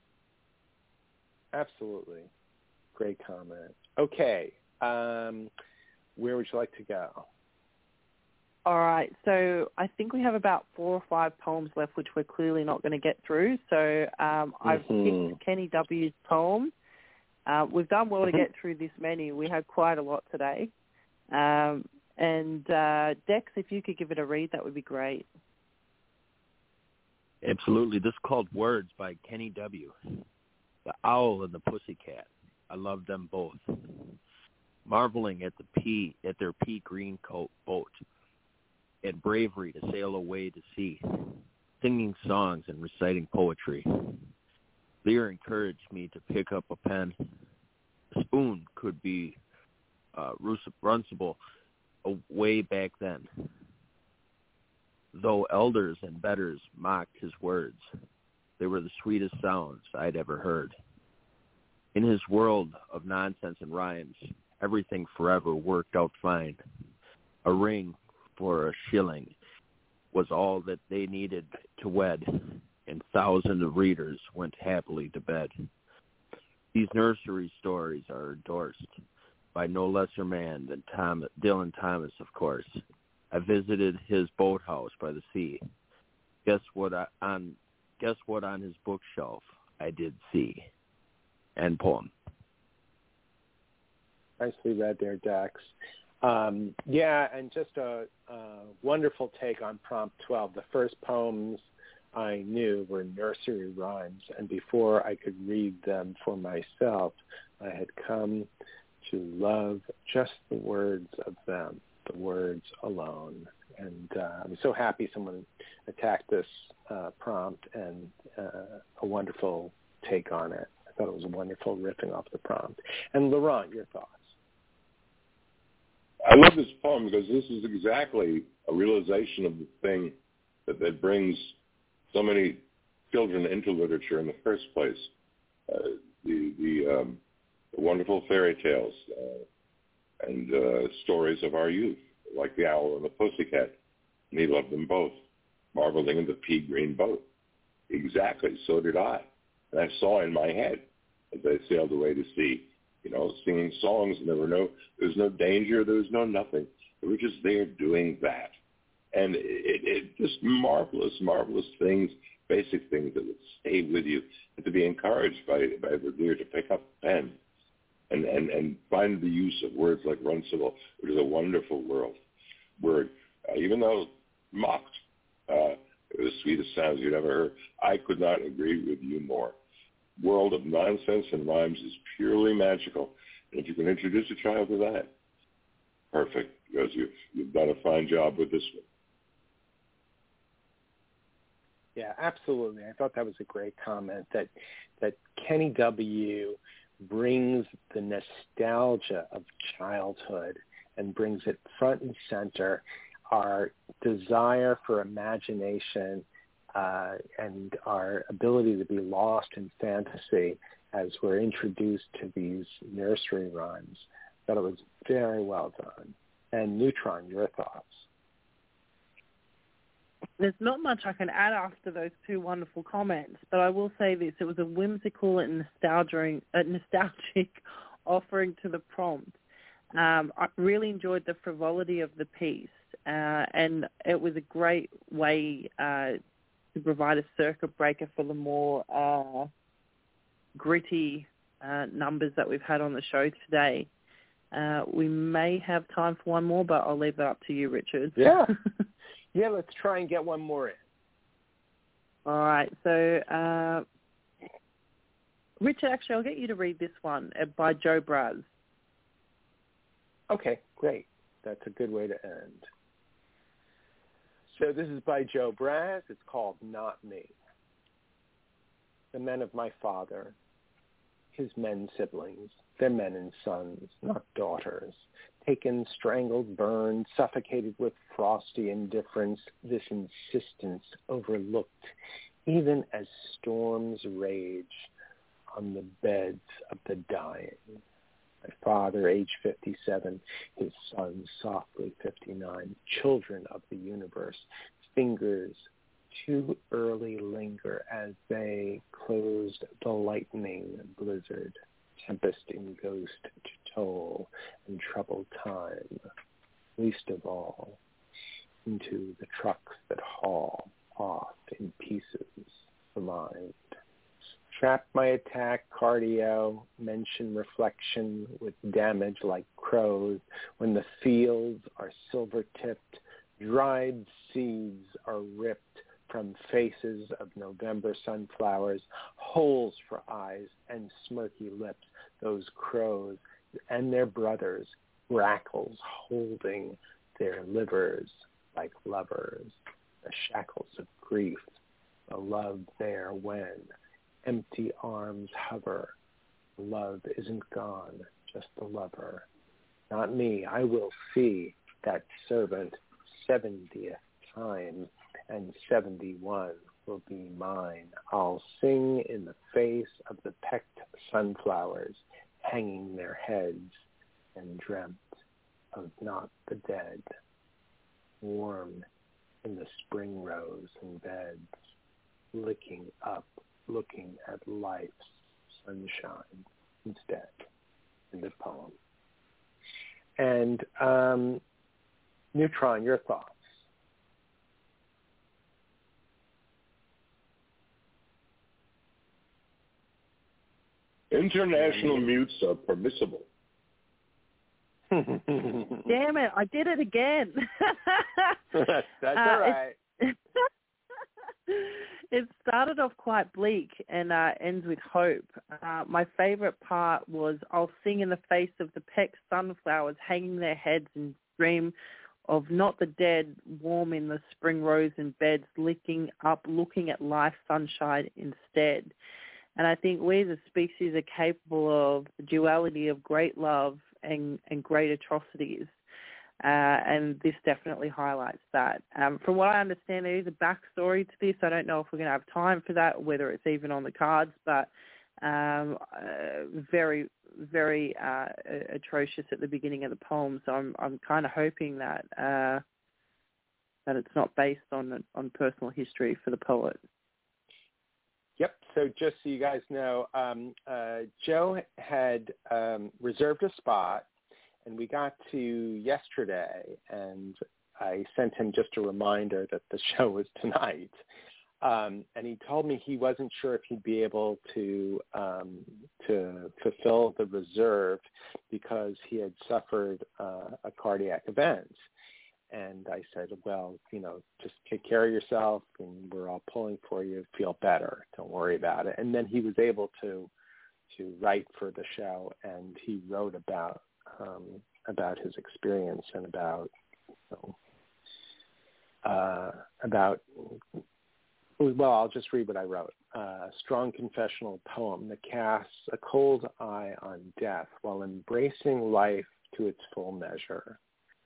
Absolutely. Great comment. Okay. Where would you like to go? All right, so I think we have about 4 or 5 poems left, which we're clearly not going to get through. So I've picked Kenny W.'s poem. We've done well to get through this many. We had quite a lot today. And Dex, if you could give it a read, that would be great. Absolutely. This is called Words by Kenny W. The Owl and the Pussycat. I love them both. Marveling at their pea green boat. And bravery to sail away to sea, singing songs and reciting poetry. Lear encouraged me to pick up a pen. A spoon could be runcible way back then. Though elders and betters mocked his words, they were the sweetest sounds I'd ever heard. In his world of nonsense and rhymes, everything forever worked out fine. A ring for a shilling was all that they needed to wed, and thousands of readers went happily to bed. These nursery stories are endorsed by no lesser man than Dylan Thomas, of course. I visited his boathouse by the sea. Guess what on his bookshelf I did see. End poem. Nicely read there, Dex. Yeah, and just a wonderful take on prompt 12. The first poems I knew were nursery rhymes, and before I could read them for myself, I had come to love just the words of them, the words alone. And I'm so happy someone attacked this prompt and a wonderful take on it. I thought it was a wonderful riffing off the prompt. And Laurent, your thoughts? I love this poem because this is exactly a realization of the thing that brings so many children into literature in the first place. The wonderful fairy tales and stories of our youth, like The Owl and the Pussycat. And he loved them both, marveling in the pea green boat. Exactly, so did I. And I saw in my head as I sailed away to sea, singing songs, and there was no danger, there was no nothing. They were just there doing that. And it just marvelous things, basic things that would stay with you, and to be encouraged by Revere to pick up a pen and find the use of words like runcible, which is a wonderful word. Even though mocked, it the sweetest sounds you'd ever heard. I could not agree with you more. World of Nonsense and Rhymes is purely magical. And if you can introduce a child to that, perfect, because you've done a fine job with this one. Yeah, absolutely. I thought that was a great comment that Kenny W. brings the nostalgia of childhood and brings it front and center, our desire for imagination and our ability to be lost in fantasy as we're introduced to these nursery rhymes. I thought it was very well done. And Neutron, your thoughts? There's not much I can add after those two wonderful comments, but I will say this. It was a whimsical and nostalgic offering to the prompt. I really enjoyed the frivolity of the piece, and it was a great way to provide a circuit breaker for the more gritty numbers that we've had on the show today. We may have time for one more, but I'll leave that up to you, Richard. Yeah. Yeah, let's try and get one more in. All right. So, Richard, actually, I'll get you to read this one by Joe Braz. Okay, great. That's a good way to end. So this is by Joe Braz. It's called Not Me. The men of my father, his men siblings, their men and sons, not daughters, taken, strangled, burned, suffocated with frosty indifference, this insistence overlooked, even as storms rage on the beds of the dying. My father, age 57, his son, softly 59, children of the universe, fingers too early linger as they closed the lightning blizzard, tempesting ghost to toll and troubled time, least of all, into the trucks that haul off in pieces the mind. Trap my attack, cardio, mention reflection with damage like crows, when the fields are silver-tipped, dried seeds are ripped from faces of November sunflowers, holes for eyes and smirky lips, those crows and their brothers, grackles holding their livers like lovers, the shackles of grief, the love there when empty arms hover. Love isn't gone, just the lover. Not me, I will see that servant 70th time, and 71 will be mine. I'll sing in the face of the pecked sunflowers, hanging their heads, and dreamt of not the dead. Warm in the spring rose and beds, licking up, looking at life's sunshine instead in the poem. And Neutron, your thoughts? International mutes are permissible. Damn it, I did it again. That's all right. It started off quite bleak and ends with hope. My favorite part was, I'll sing in the face of the pecked sunflowers, hanging their heads and dream of not the dead, warm in the spring rose and beds, licking up, looking at life's sunshine instead. And I think we as a species are capable of the duality of great love and great atrocities. And this definitely highlights that. From what I understand, there is a backstory to this. I don't know if we're going to have time for that, whether it's even on the cards, but very, very atrocious at the beginning of the poem. So I'm kind of hoping that that it's not based on personal history for the poet. Yep. So just so you guys know, Joe had reserved a spot, and we got to yesterday, and I sent him just a reminder that the show was tonight. And he told me he wasn't sure if he'd be able to fulfill the reserve because he had suffered a cardiac event. And I said, well, just take care of yourself, and we're all pulling for you. Feel better. Don't worry about it. And then he was able to write for the show, and he wrote about his experience and about well, I'll just read what I wrote. Strong confessional poem that casts a cold eye on death while embracing life to its full measure.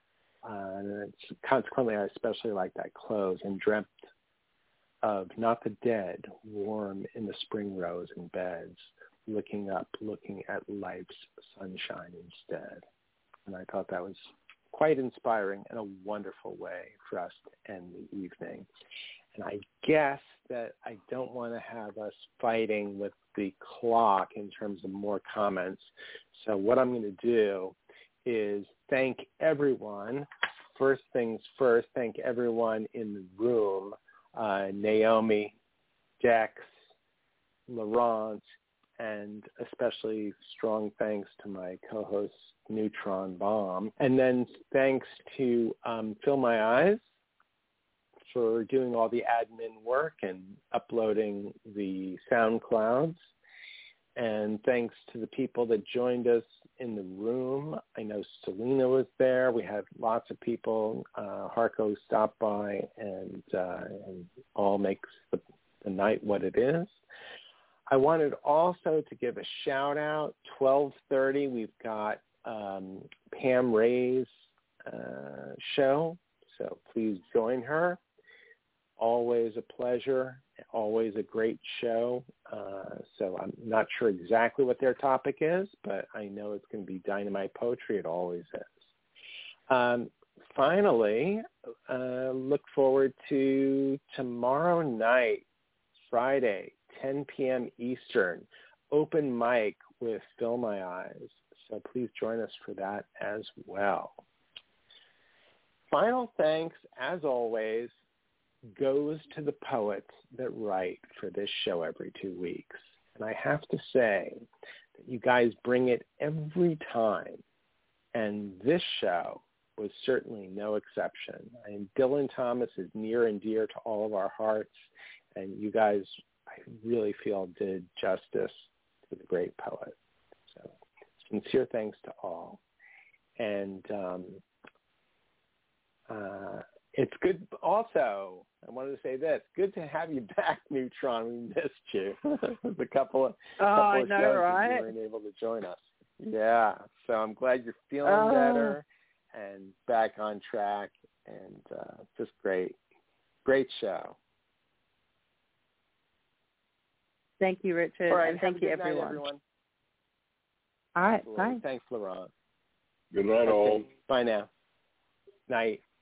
And consequently, I especially like that close, and dreamt of not the dead, warm in the spring rose in beds, looking up, looking at life's sunshine instead. And I thought that was quite inspiring and a wonderful way for us to end the evening. And I guess that I don't want to have us fighting with the clock in terms of more comments. So what I'm going to do is thank everyone. First things first, thank everyone in the room, Naomi, Dex, Laurent, and especially strong thanks to my co-host, Neutron Bomb. And then thanks to Fill My Eyes for doing all the admin work and uploading the SoundClouds. And thanks to the people that joined us in the room. I know Selena was there. We had lots of people. Harco stopped by and all makes the night what it is. I wanted also to give a shout out. 12:30, we've got Pam Ray's show, so please join her. Always a pleasure, always a great show. So I'm not sure exactly what their topic is, but I know it's going to be dynamite poetry. It always is. Finally, look forward to tomorrow night, Friday, 10 p.m. Eastern, open mic with Fill My Eyes. So please join us for that as well. Final thanks, as always, goes to the poets that write for this show every 2 weeks. And I have to say that you guys bring it every time. And this show was certainly no exception. And Dylan Thomas is near and dear to all of our hearts. And you guys, I really feel, did justice to the great poet. So sincere thanks to all. And it's good. Also, I wanted to say this. Good to have you back, Neutron. We missed you. There's a couple of shows that you weren't able to join us. Yeah. So I'm glad you're feeling better and back on track, and just great. Great show. Thank you, Richard. All right, and thank you, everyone. Night, everyone. All right. Bye. Thanks, Laurent. Good night, all. Bye now. Night.